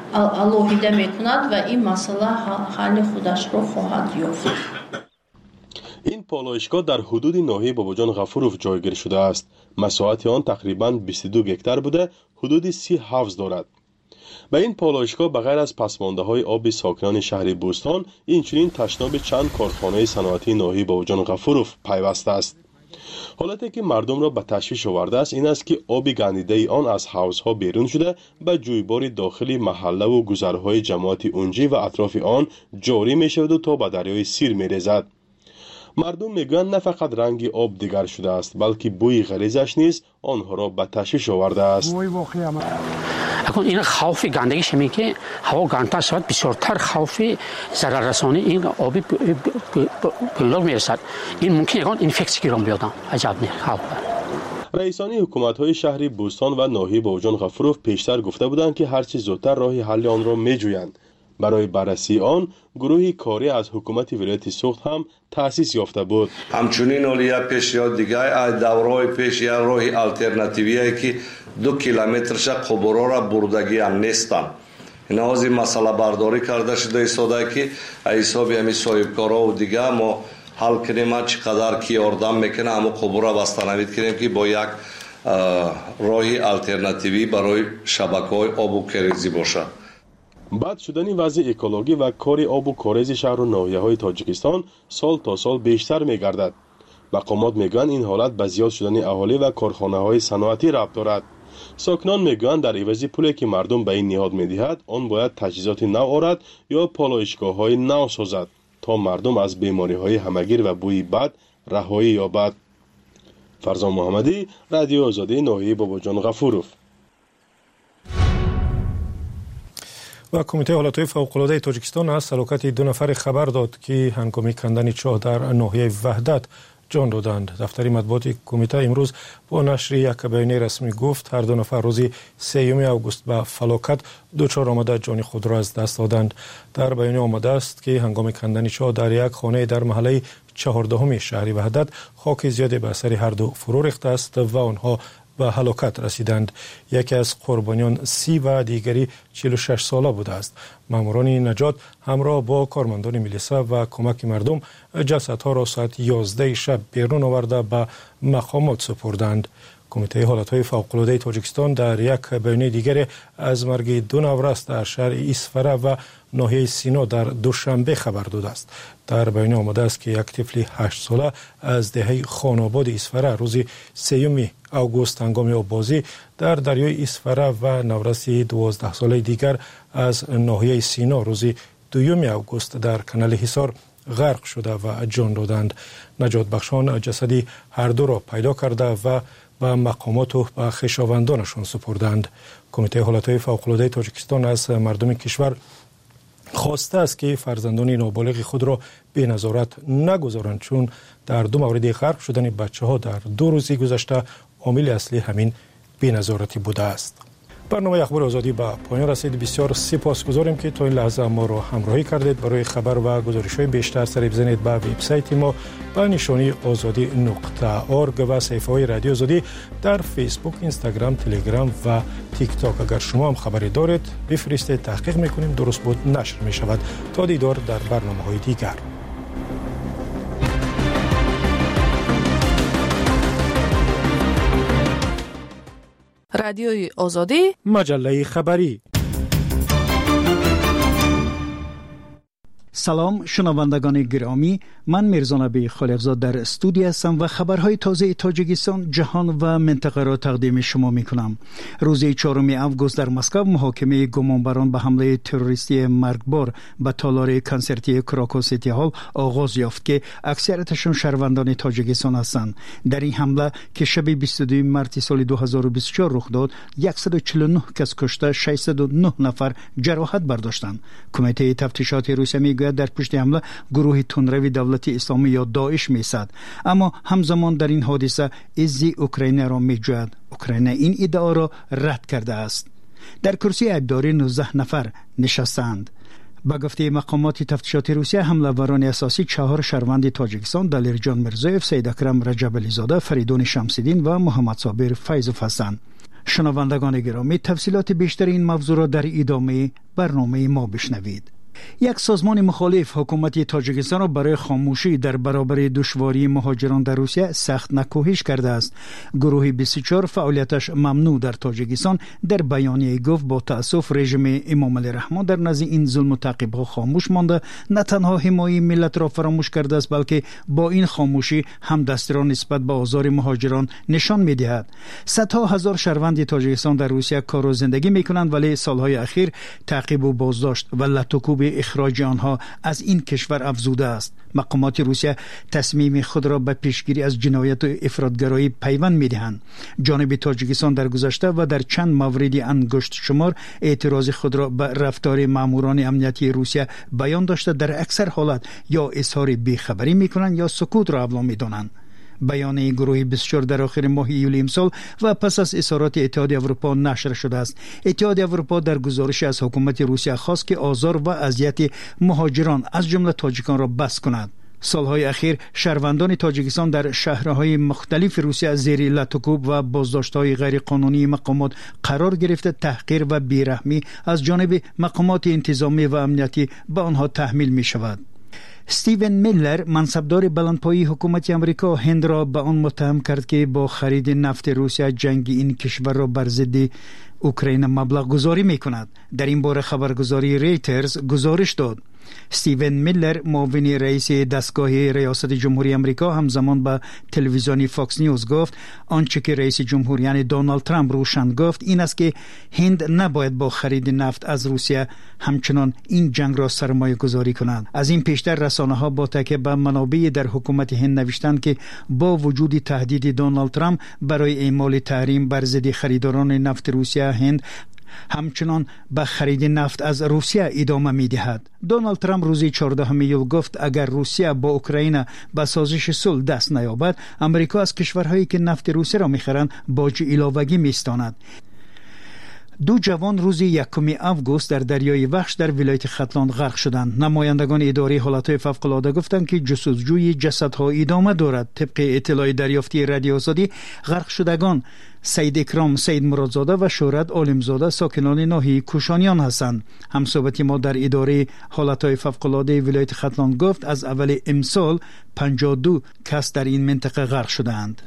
алоҳида мекунад ва ин масъала ҳалли худашро хоҳад ёфт. این پالایشگاه در حدود ناحیه باباجان غفورов جایگیر شده است. مساحت آن تقریباً بیست و دو گکتار بوده، حدود سی حوض دارد. به این پالایشگاه بغیر از پسمانده‌های آب ساکنان شهر بوستان، اینچنین تشناب چند کارخانه صنعتی ناحیه باباجان غفورov پیوسته است. حالتی که مردم را به تشویش آورده است این است که آب گندیده آن از حوضها بیرون شده به جویبار داخلی محله و گذرهای جماعت اونجی و اطراف آن جاری می شود و تا به دریای سیر می ریزد. مردم میگویند نه فقط رنگ آب دیگر شده است بلکه بوی غلیظش نیز آنها را به تشویش آورده است. اکنون این خوف گندگی شمی که هوا گندتر شود بسیارتر خوف ضرر رسانی این آبی بلور میرسد. این ممکن اون اینفکسی گیران بیادم عجب نه خوف. رئیسان حکومت‌های شهر بوستان و ناحیه باباجان غفورov پیشتر گفته بودند که هرچی زودتر راه حل آن را میجویند. برای بررسی آن گروهی کاری از حکومت ولایت سوخت هم تأسیس یافته بود. همچنین اولیا پیش یا دیگه دورای پیش یا راه آلترناتیویی که دو کیلومترش قبورا را بردگی هم نیستن. این از این مسئله برداری کرده شده ایستاده که حسابی همی صاحبکارا و دیگه ما حل کنیم چقدر کی اردم میکنه اما قبورا بستنوید کنیم که با یک راه آلترناتیوی برای شبکه‌های آب و کریزی باشه. بد شدن وضع اکولوژی و کار آب و کاریز شهر و ناحیه‌های تاجیکستان سال تا سال بیشتر می‌گردد. مقامات میگویند این حالت به زیاد شدن اهالی و کارخانه‌های صنعتی ربط دارد. ساکنان میگویند در عوض پولی که مردم به این نهاد می‌دهد، آن باید تجهیزات نو آورد یا پالایشگاه‌های نو سازد تا مردم از بیماری‌های همگیر و بوی بد رهایی یابد. فرزان محمدی، رادیو آزادی ناحیه باباجان غفورov. و کمیته حالتهای فوق‌العاده تاجیکستان از هلاکت دو نفر خبر داد که هنگام کندن چاه در ناحیه وحدت جان دادند. دفتر مطبوعات کمیته امروز با نشر یک بیانیه رسمی گفت هر دو نفر روز سوم آگوست به فلاکت دچار آمده جان خود را از دست دادند. در بیانیه آمده است که هنگام کندن چاه در یک خانه در محله چهاردهم شهر وحدت خاک زیادی به اثر هر دو فرو ریخته است و آنها به هلاکت رسیدند. یکی از قربانیان سی و دیگری چهل و شش ساله بوده است. ماموران نجات همراه با کارمندان میلیسا و کمک مردم جسدها را ساعت یازده شب بیرون آورده به مقامات سپردند. کمیته حالتهای فوق‌العاده تاجیکستان در یک بیانیه دیگر از مرگ دو نورست در شهر ایسفره و ناحیه سینا در دوشنبه خبر داده است. در بیانیه آمده است که یک طفل هشت ساله از دهه خاناباد ایسفره روز سوم آگوست هنگام آببازی در دریای ایسفره و نورست دوازده ساله دیگر از ناحیه سینا روز دوم آگوست در کانال حصار غرق شده و جان دادند. نجات بخشان جسدی هر دو را پیدا کرده و به مقامات و به خویشاوندانشان سپردند. کمیته حالتهای فوق‌العاده تاجیکستان از مردم کشور خواسته است که فرزندان نابالغ خود را به نظارت نگذارند چون در دو مورد غرق شدن بچه‌ها در دو روز گذشته عامل اصلی همین بی‌نظارتی بوده است. برنامه اخبار آزادی به پایان رسید. بسیار سپاسگزاریم که تا این لحظه ما را همراهی کردید. برای خبر و گزارش‌های بیشتر سر بزنید به وبسایت ما با نشانی آزادی نقطه اورگ و صفحه‌های رادیو آزادی در فیسبوک، اینستاگرام، تلگرام و تیک تاک. اگر شما هم خبری دارید بفرستید، تحقیق می‌کنیم، درست بود نشر می‌شود. تا دیدار در برنامه‌های دیگر. رادیوی آزادی، مجله خبری. سلام شنوندگان گرامی، من میرزا نبی خالقزاد در استودیو هستم و خبرهای تازه تاجیکستان، جهان و منطقه را تقدیم شما می کنم. روز چهارم آگوست در مسکو محاکمه گمانبران به حمله تروریستی مرگبار به تالار کنسرتی کراکو سیتی هال آغاز یافت که اکثریتشون شهروندان تاجیکستان هستند. در این حمله که شب بیست و دو مارس سال دو هزار و بیست و چهار رخ داد، صد و چهل و نه کس کشته، ششصد و نه نفر جراحت برداشتند. کمیته تفتیشات روسیه میگوید در پشت حمله گروه تندروی دولت اسلامی یا داعش میسد، اما همزمان در این حادثه عزی اوکراین را میجوید. اوکراین این ادعا را رد کرده است. در کرسی عیبداری نوزده نفر نشستند. با گفته مقامات تفتیشات روسیه، حمله وران اساسی چهار شهروند تاجیکستان دلیرجان میرزایف، سید اکرم رجب علیزاده، فریدون شمس‌الدین و محمد صابر فیضوف هستند. شنوندگان گرامی، تفصیلات بیشتر این موضوع را در ادامه برنامه ما بشنوید. یک سازمان مخالف حکومت تاجیکستان را برای خاموشی در برابر دشواری مهاجران در روسیه سخت نکوهش کرده است. گروه بیست و چهار فعالیتش ممنوع در تاجیکستان در بیانیه گفت با تأسف رژیم امام علی رحمان در نزد این ظلم و تعقیب‌ها خاموش مانده، نه تنها حمایت ملت را فراموش کرده است بلکه با این خاموشی هم دستی را نسبت به آزار مهاجران نشان می‌دهد. صدها هزار شهروند تاجیکستان در روسیه کار و زندگی می‌کنند، ولی سالهای اخیر تعقیب و بازداشت و لطوکوب اخراج آنها از این کشور افزوده است. مقامات روسیه تصمیم خود را به پیشگیری از جنایت و افراطگرایی پیوند می‌دهند. جانب تاجیکستان در گذشته و در چند مورد انگشت شمار اعتراض خود را به رفتار ماموران امنیتی روسیه بیان داشته، در اکثر حالات یا اظهار بیخبری می‌کنند یا سکوت را اعلام می‌دانند. بیانیه گروه بیست و چهار در آخر ماه ایول امسال و پس از اظهارات اتحادیه اروپا نشر شده است. اتحادیه اروپا در گزارش از حکومت روسیه خواست که آزار و اذیت مهاجران از جمله تاجیکان را بس کند. سالهای اخیر شهروندان تاجیکستان در شهرهای مختلف روسیه زیر لطوکوب و بازداشت‌های غیرقانونی مقامات قرار گرفته، تحقیر و بیرحمی از جانب مقامات انتظامی و امنیتی به آنها تحمیل می‌شود. استیون میلر، منصبدار بلندپایه حکومت امریکا، هند را به آن متهم کرد که با خرید نفت روسیه جنگ این کشور را بر ضد اوکراین مبلغ گذاری می کند. در این باره خبرگزاری ریترز گزارش داد. استیون میلر، معاون رئیس دستگاه ریاست جمهوری امریکا، همزمان به تلویزیون فاکس نیوز گفت آنچه که رئیس جمهور یعنی دونالد ترامپ روشن گفت این است که هند نباید با خرید نفت از روسیه همچنان این جنگ را سرمایه گذاری کنند. از این پیشتر رسانه ها با تکیه به منابع در حکومت هند نوشتند که با وجود تهدید دونالد ترامپ برای اعمال تحریم بر ضد خریداران نفت روسیه، هند همچنان به خرید نفت از روسیه ادامه می دهد. دونالد ترامپ روز چهاردهم ایول گفت اگر روسیه با اوکراین به سازش صلح دست نیابد، امریکا از کشورهایی که نفت روسیه را می خرند باج علاوگی می استاند. دو جوان روز یکم آگوست در دریای وحش در ولایت ختلان غرق شدند. نمایندگان اداره حالتهای فوق‌العاده گفتند که جستجوی جسدها ادامه دارد. طبق اطلاع دریافتی رادیو آزادی، غرق شدگان سید اکرام سید مرادزاده و شهرت عالمزاده ساکنان ناحیه کوشانیان هستند. همصحبت ما در اداره حالتهای فوق‌العاده ولایت ختلان گفت از اول امسال پنجاه و دو کس در این منطقه غرق شدند.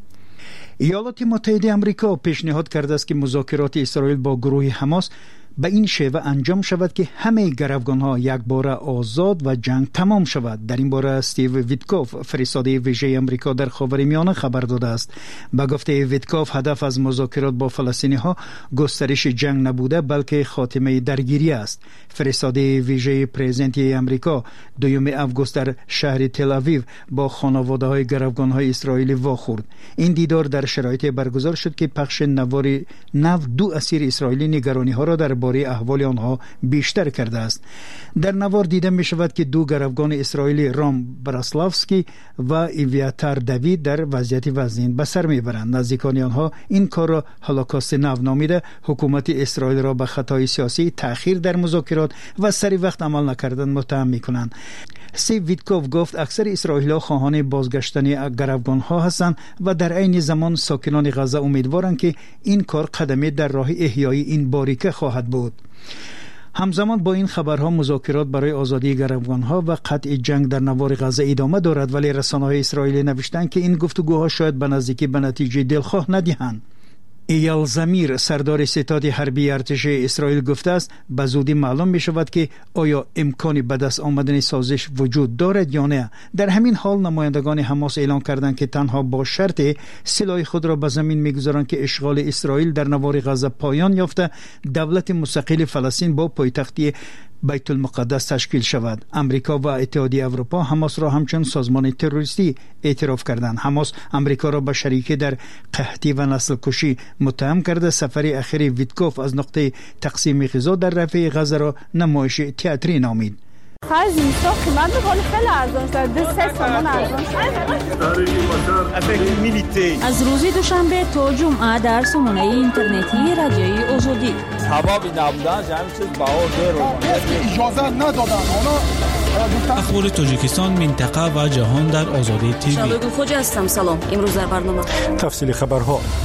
ایالات متحده آمریکا پیشنهاد کرده است که مذاکرات اسرائیل با گروه حماس به این شیوه انجام شود که همه گروگان‌ها یک باره آزاد و جنگ تمام شود. در این باره استیو ویتکوف، فرستاده ویژه آمریکا در خاورمیانه، خبر داده است. به گفته ویتکوف، هدف از مذاکرات با فلسطینی‌ها گسترش جنگ نبوده بلکه خاتمه درگیری است. فرستاده ویژه پرزیدنت آمریکا دوم آگوست در شهر تل آویو با خانواده‌های گروگان‌های اسرائیلی واخورد. این دیدار در شرایط برگزار شد که پخش نوار نو دو اسیر اسرائیلی نگرانی‌ها را در باره احوال آنها بیشتر کرده است. در نوار دیده می شود که دو گروگان اسرائیلی، رام براسلافسکی و ایویاتار دوید، در وضعیت وزین به سر می برند. نزدیکان آنها این کار را هولوکاست نو نامیده حکومت اسرائیل را به خطای سیاسی، تأخیر در مذاکرات و سری وقت عمل نکردن متهم می کنند. سی ویتکوف گفت اکثر اسرائیلی‌ها خواهان بازگشتن گروگان‌ها هستند و در عین زمان ساکنان غزه امیدوارند که این کار قدمی در راه احیای این باریکه خواهد بود. همزمان با این خبرها مذاکرات برای آزادی گروگان‌ها و قطع جنگ در نوار غزه ادامه دارد، ولی رسانه‌های اسرائیلی نوشتند که این گفتگوها شاید به نزدیکی به نتیجه دلخواه ندهند. ایال زمیر، سردار ستاد حربی ارتش اسرائیل، گفته است به زودی معلوم می شود که آیا امکانی به دست آمدن سازش وجود دارد یا نه. در همین حال نمایندگان حماس اعلام کردند که تنها با شرط سلاح خود را به زمین می گذارند که اشغال اسرائیل در نوار غزه پایان یافته دولت مستقل فلسطین با پایتختی بیت المقدس تشکیل شود. امریکا و اتحادیه اروپا حماس را همچون سازمان تروریستی اعتراف کردند. حماس امریکا را به شریک در قحطی و نسل کشی متهم کرده. سفر اخیر ویتکوف از نقطه تقسیم غذا در رفح غزه را نمایش تئاتری نامید. خرج زمستان قیمت می‌کنه خیلی ارزان شده، دو سه تومان ارزان شده. از روز دوشنبه تا جمعه در سامانه اینترنتی رادیوی آزادی. حبابی نبودن همین چیز باور داره. اجازه ندادن. اخبار تاجیکستان، منطقه و جهان در آزادی تیوی. شالوگو خوجا هستم. سلام. امروز در برنامه تفصیل خبرها. به همین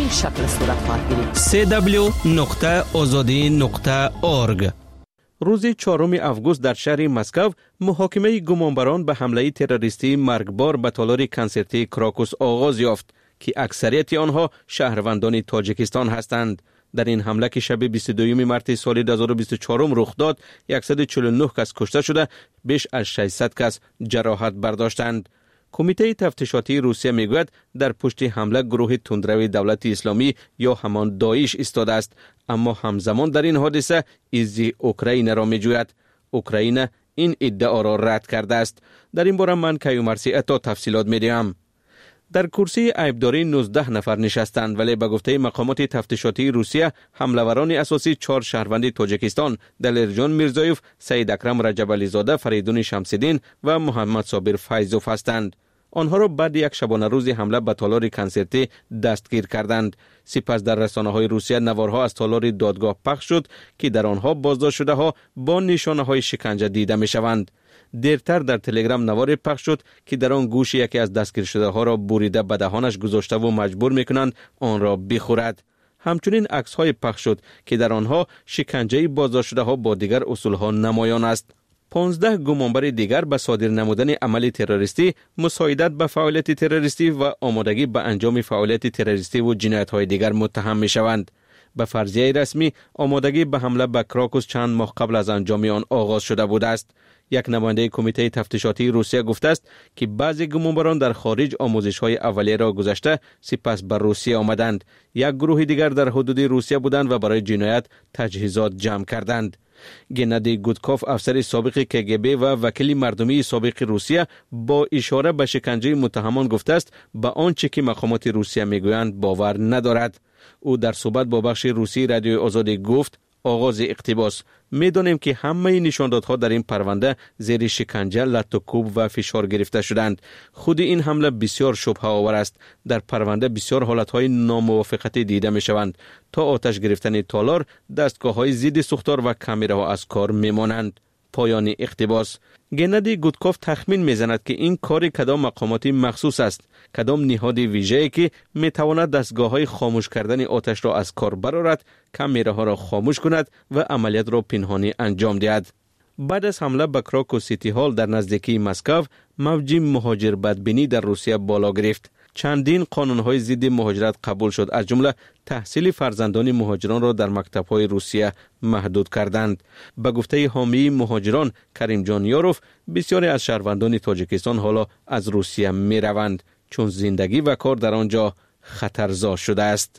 همین شکل صورت خواهد گرفت. سی دبلیو نقطه آزادی نقطه اورگ. روز چهارم اوگوست در شهر مسکو محاکمه گمانبران به حمله تروریستی مرگبار به تالار کنسرتی کراکوس آغاز یافت که اکثریت آنها شهروندان تاجیکستان هستند. در این حمله که شب بیست و دوم مارس سال دو هزار و بیست و چهار رخ داد، صد و چهل و نه کس کشته شده، بیش از ششصد کس جراحت برداشتند. کمیته تفتیشاتی روسیه میگوید در پشت حمله گروه تندروی دولت اسلامی یا همان داعش ایستاده است، اما همزمان در این حادثه ایزی اوکراین را میجوید. اوکراین این ادعا را رد کرده است. در این باره من کیومرثی اتا تفصیلات میدهم. در کرسی عیبداری نوزده نفر نشستند، ولی به گفته مقامات تفتیشاتی روسیه حمله‌وران اساسی چهار شهروند تاجیکستان دلیرجان میرزایوف، سید اکرم رجب علی زاده، فریدون شمس‌الدین و محمد صابر فیضوف هستند. آنها را بعد یک شبانه روز حمله به تالار کنسرتی دستگیر کردند. سپس در رسانه‌های روسیه نوارها از تالار دادگاه پخش شد که در آنها بازداشت شده ها با نشانه‌های شکنجه دیده می‌شوند. دیرتر در تلگرام نواری پخش شد که در آن گوش یکی از دستگیر شده ها را بریده به دهانش گذاشته و مجبور می‌کنند آن را بخورد. همچنین عکس‌های پخش شد که در آنها شکنجه بازداشت شده ها با دیگر اصولها نمایان است. پانزده گمانبر دیگر به صادر نمودن عمل تروریستی، مساعدت به فعالیت تروریستی و آمادگی به انجام فعالیت تروریستی و جنایت‌های دیگر متهم می‌شوند. به فرضیه رسمی آمادگی به حمله به کراکوس چند ماه قبل از انجام آن آغاز شده بوده است. یک نماینده کمیته تفتیشاتی روسیه گفته است که بعضی گمانبران در خارج آموزش‌های اولیه را گذشته سپس به روسیه آمدند. یک گروه دیگر در حدود روسیه بودند و برای جنایت تجهیزات جمع کردند. گنادی گودکوف، افسر سابق کگبی و وکیل مردمی سابق روسیه، با اشاره به شکنجه متهمان گفته است به آنچه که مقامات روسیه میگویند باور ندارد. او در صحبت با بخش روسی رادیو آزادی گفت آغاز اقتباس: میدانیم که همه نشاندادها در این پرونده زیر شکنجه، لط و کوب و فشار گرفته شدند. خود این حمله بسیار شبهه آور است. در پرونده بسیار حالتهای ناموافقتی دیده می شوند. تا آتش گرفتن تالار، دستگاه های ضد سوختار و کامراها از کار می مانند. پایان اقتباس. گنادی گودکوف تخمین میزند که این کار کدام مقامات مخصوص است، کدام نهاد ویژه‌ای که میتواند دستگاه‌های خاموش کردن آتش را از کار برآورد، کامراها را خاموش کند و عملیات را پنهانی انجام دهد. بعد از حمله به کراکوس سیتی هال در نزدیکی مسکو، موج مهاجر بدبینی در روسیه بالا گرفت. چندین قانون‌های ضد مهاجرت قبول شد، از جمله تحصیل فرزندان مهاجران را در مکتب‌های روسیه محدود کردند. به گفته حامی مهاجران کریم جان یاروف، بسیاری از شهروندان تاجیکستان حالا از روسیه می‌روند چون زندگی و کار در آنجا خطرزا شده است.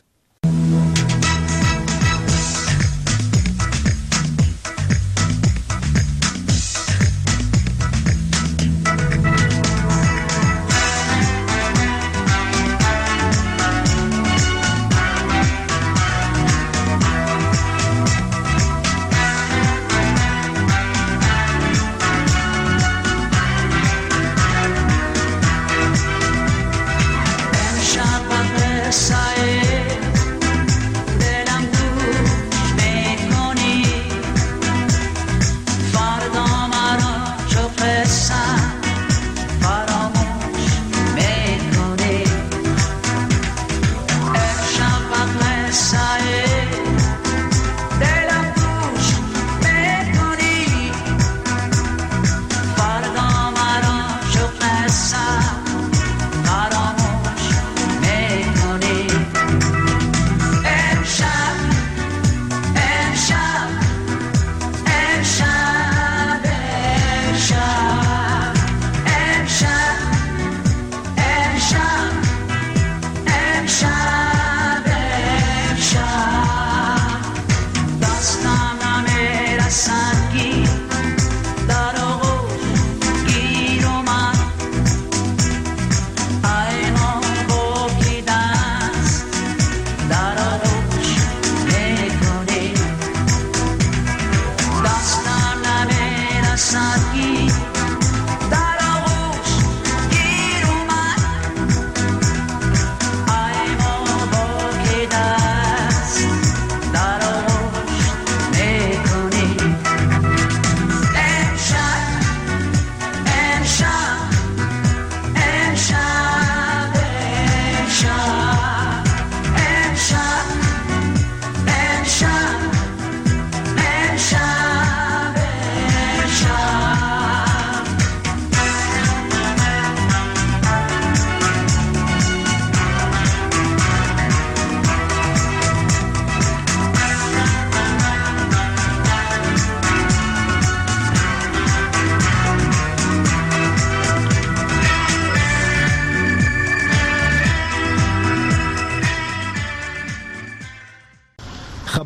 Side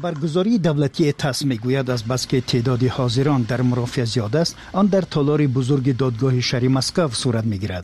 خبرگزاری دولتی تاس میگوید از بس که تعداد حاضران در مرافعه زیاد است، آن در تالار بزرگ دادگاه شهری مسکو صورت میگیرد.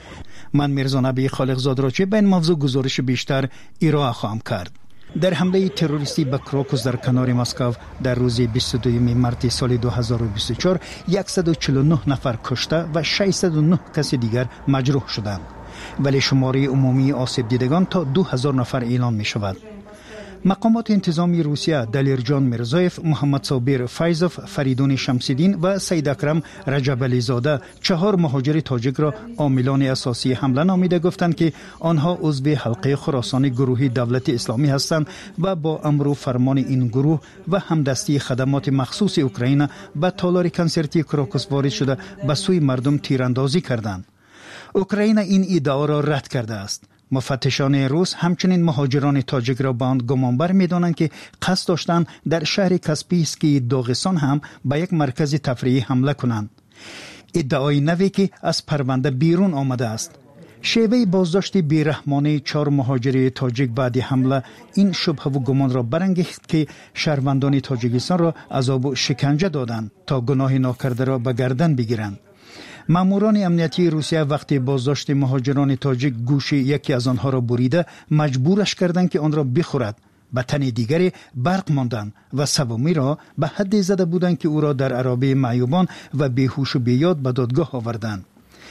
من میرزا نبی خالقزاد را چه به این موضوع گزارش بیشتر ارائه خواهم کرد. در حمله تروریستی به کراکوس در کنار مسکو در روز بیست و دو مارس سال دو هزار و بیست و چهار صد و چهل و نه نفر کشته و ششصد و نه کس دیگر مجروح شدند، ولی شماره عمومی آسیب دیدگان تا دو هزار نفر اعلام می شود. مقامات انتظامی روسیه دلیرجان میرزایف، محمد صابر فیضوف، فریدون شمسیدین و سید اکرم رجبلی زاده چهار مهاجر تاجیک را عاملان اساسی حمله نامیده، گفتند که آنها عضو حلقه خراسان گروهی دولت اسلامی هستند و با امر و فرمان این گروه و همدستی خدمات مخصوص اوکراین به تالار کنسرتی کراکوس وارد شده به سوی مردم تیراندازی کردند. اوکراین این ادعا را رد کرده است. مفتشان روس همچنین مهاجران تاجیک را به آن گمانبر می‌دانند که قصد داشتند در شهر کاسپیسکی داغستان هم به یک مرکز تفریحی حمله کنند. ادعای نوی که از پرونده بیرون آمده است. شیوه بازداشت بیرحمانه چهار مهاجر تاجیک بعد حمله این شبهه و گمان را برانگیخت که شهروندان تاجیکستان را عذاب و شکنجه دادند تا گناه ناکرده را به گردن بگیرند. ماموران امنیتی روسیه وقتی بازداشت مهاجران تاجیک گوش یکی از آنها را بریده مجبورش کردند که آن را بخورد. به تن دیگری برق ماندند و سومی را به حد زده بودند که او را در عرابه معیوبان و بیهوش و بیاد به دادگاه آوردند.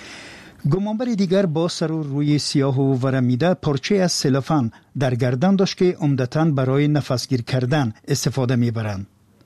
گمانبر دیگر با سر و روی سیاه و ورمیده پارچه از سلوفان در گردن داشت که عمدتاً برای نفسگیر کردن استفاده میبرند.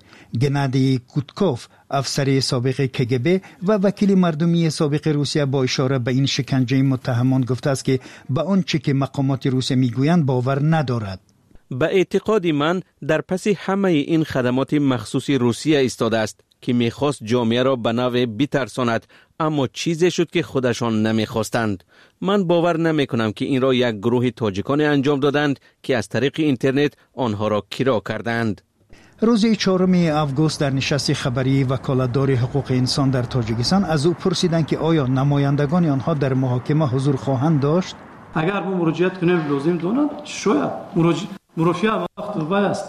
گنادی کوتکوف، افسر سابق کگبه و وکیل مردمی سابق روسیه با اشاره به این شکنجه متهمان گفته است که به آنچه که مقامات روسیه میگویند باور ندارد. به اعتقاد من در پس همه این خدمات مخصوص روسیه ایستاده است که میخواست جامعه را به نوع بترساند، اما چیزی شد که خودشان نمیخواستند. من باور نمیکنم که این را یک گروه تاجیکان انجام دادند که از طریق اینترنت آنها را کرا کردند. روز چهارم آگوست در نشست خبری وکالتدار حقوق انسان در تاجیکستان از او پرسیدند که آیا نمایندگان آنها در محاکمه حضور خواهند داشت؟ اگر ما مراجعت کنیم لازم دونند شاید مرافعه وقت وای است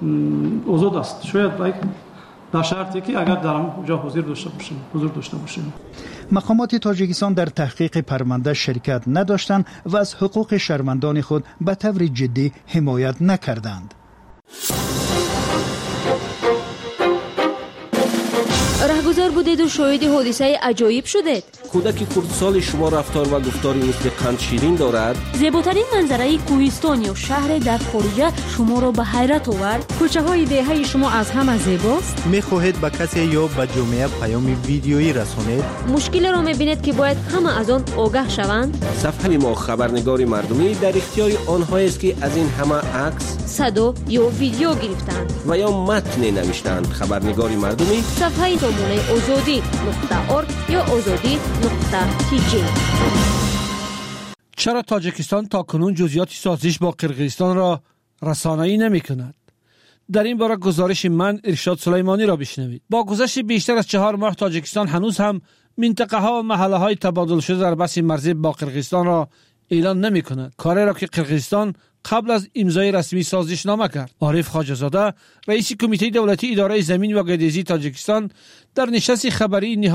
آزاد است، شاید باید در شرطی که اگر در اونجا حضور داشته باشیم حضور داشته باشیم. مقامات تاجیکستان در تحقیق پرونده شرکت نداشتند و از حقوق شهروندان خود به طور جدی حمایت نکردند. رهگذر بودید و شاهد حادثه عجایب شدید. کودک کردسال شما رفتار و گفتاری مثل قند شیرین دارد. زیباترین منظره کوهستان یا شهر در خارجه شما را به حیرت آورد. کوچه های دهه شما از همه زیباست. میخواهید به کسی یا به جامعه پیام ویدیویی رسانید؟ مشکل را میبینید که باید همه از آن آگاه شوند. صفحه ما خبرنگار مردمی در اختیار آنها است که از این همه عکس، صدا یا ویدیو گرفتند و یا متن نوشتند. خبرنگار مردمی صفحه نمونه آزادی نقطه ارگ یا آزادی نقطه تی جی. چرا تاجیکستان تا کنون جزئیات سازش با قرقیزستان را رسانه‌ای نمی کند؟ در این باره گزارش من ارشاد سلیمانی را بشنوید. با گذشت بیشتر از چهار ماه تاجیکستان هنوز هم منطقه ها و محله های تبادل شده در بس مرزی با قرقیزستان را اعلان نمی کند، کاری را که قرقیزستان قبل از امضای رسمی سازشنامه کرد. عارف خواجه‌زاده رئیس کمیته دولتی اداره زمین و گردیزی تاجیکستان در نشست خبری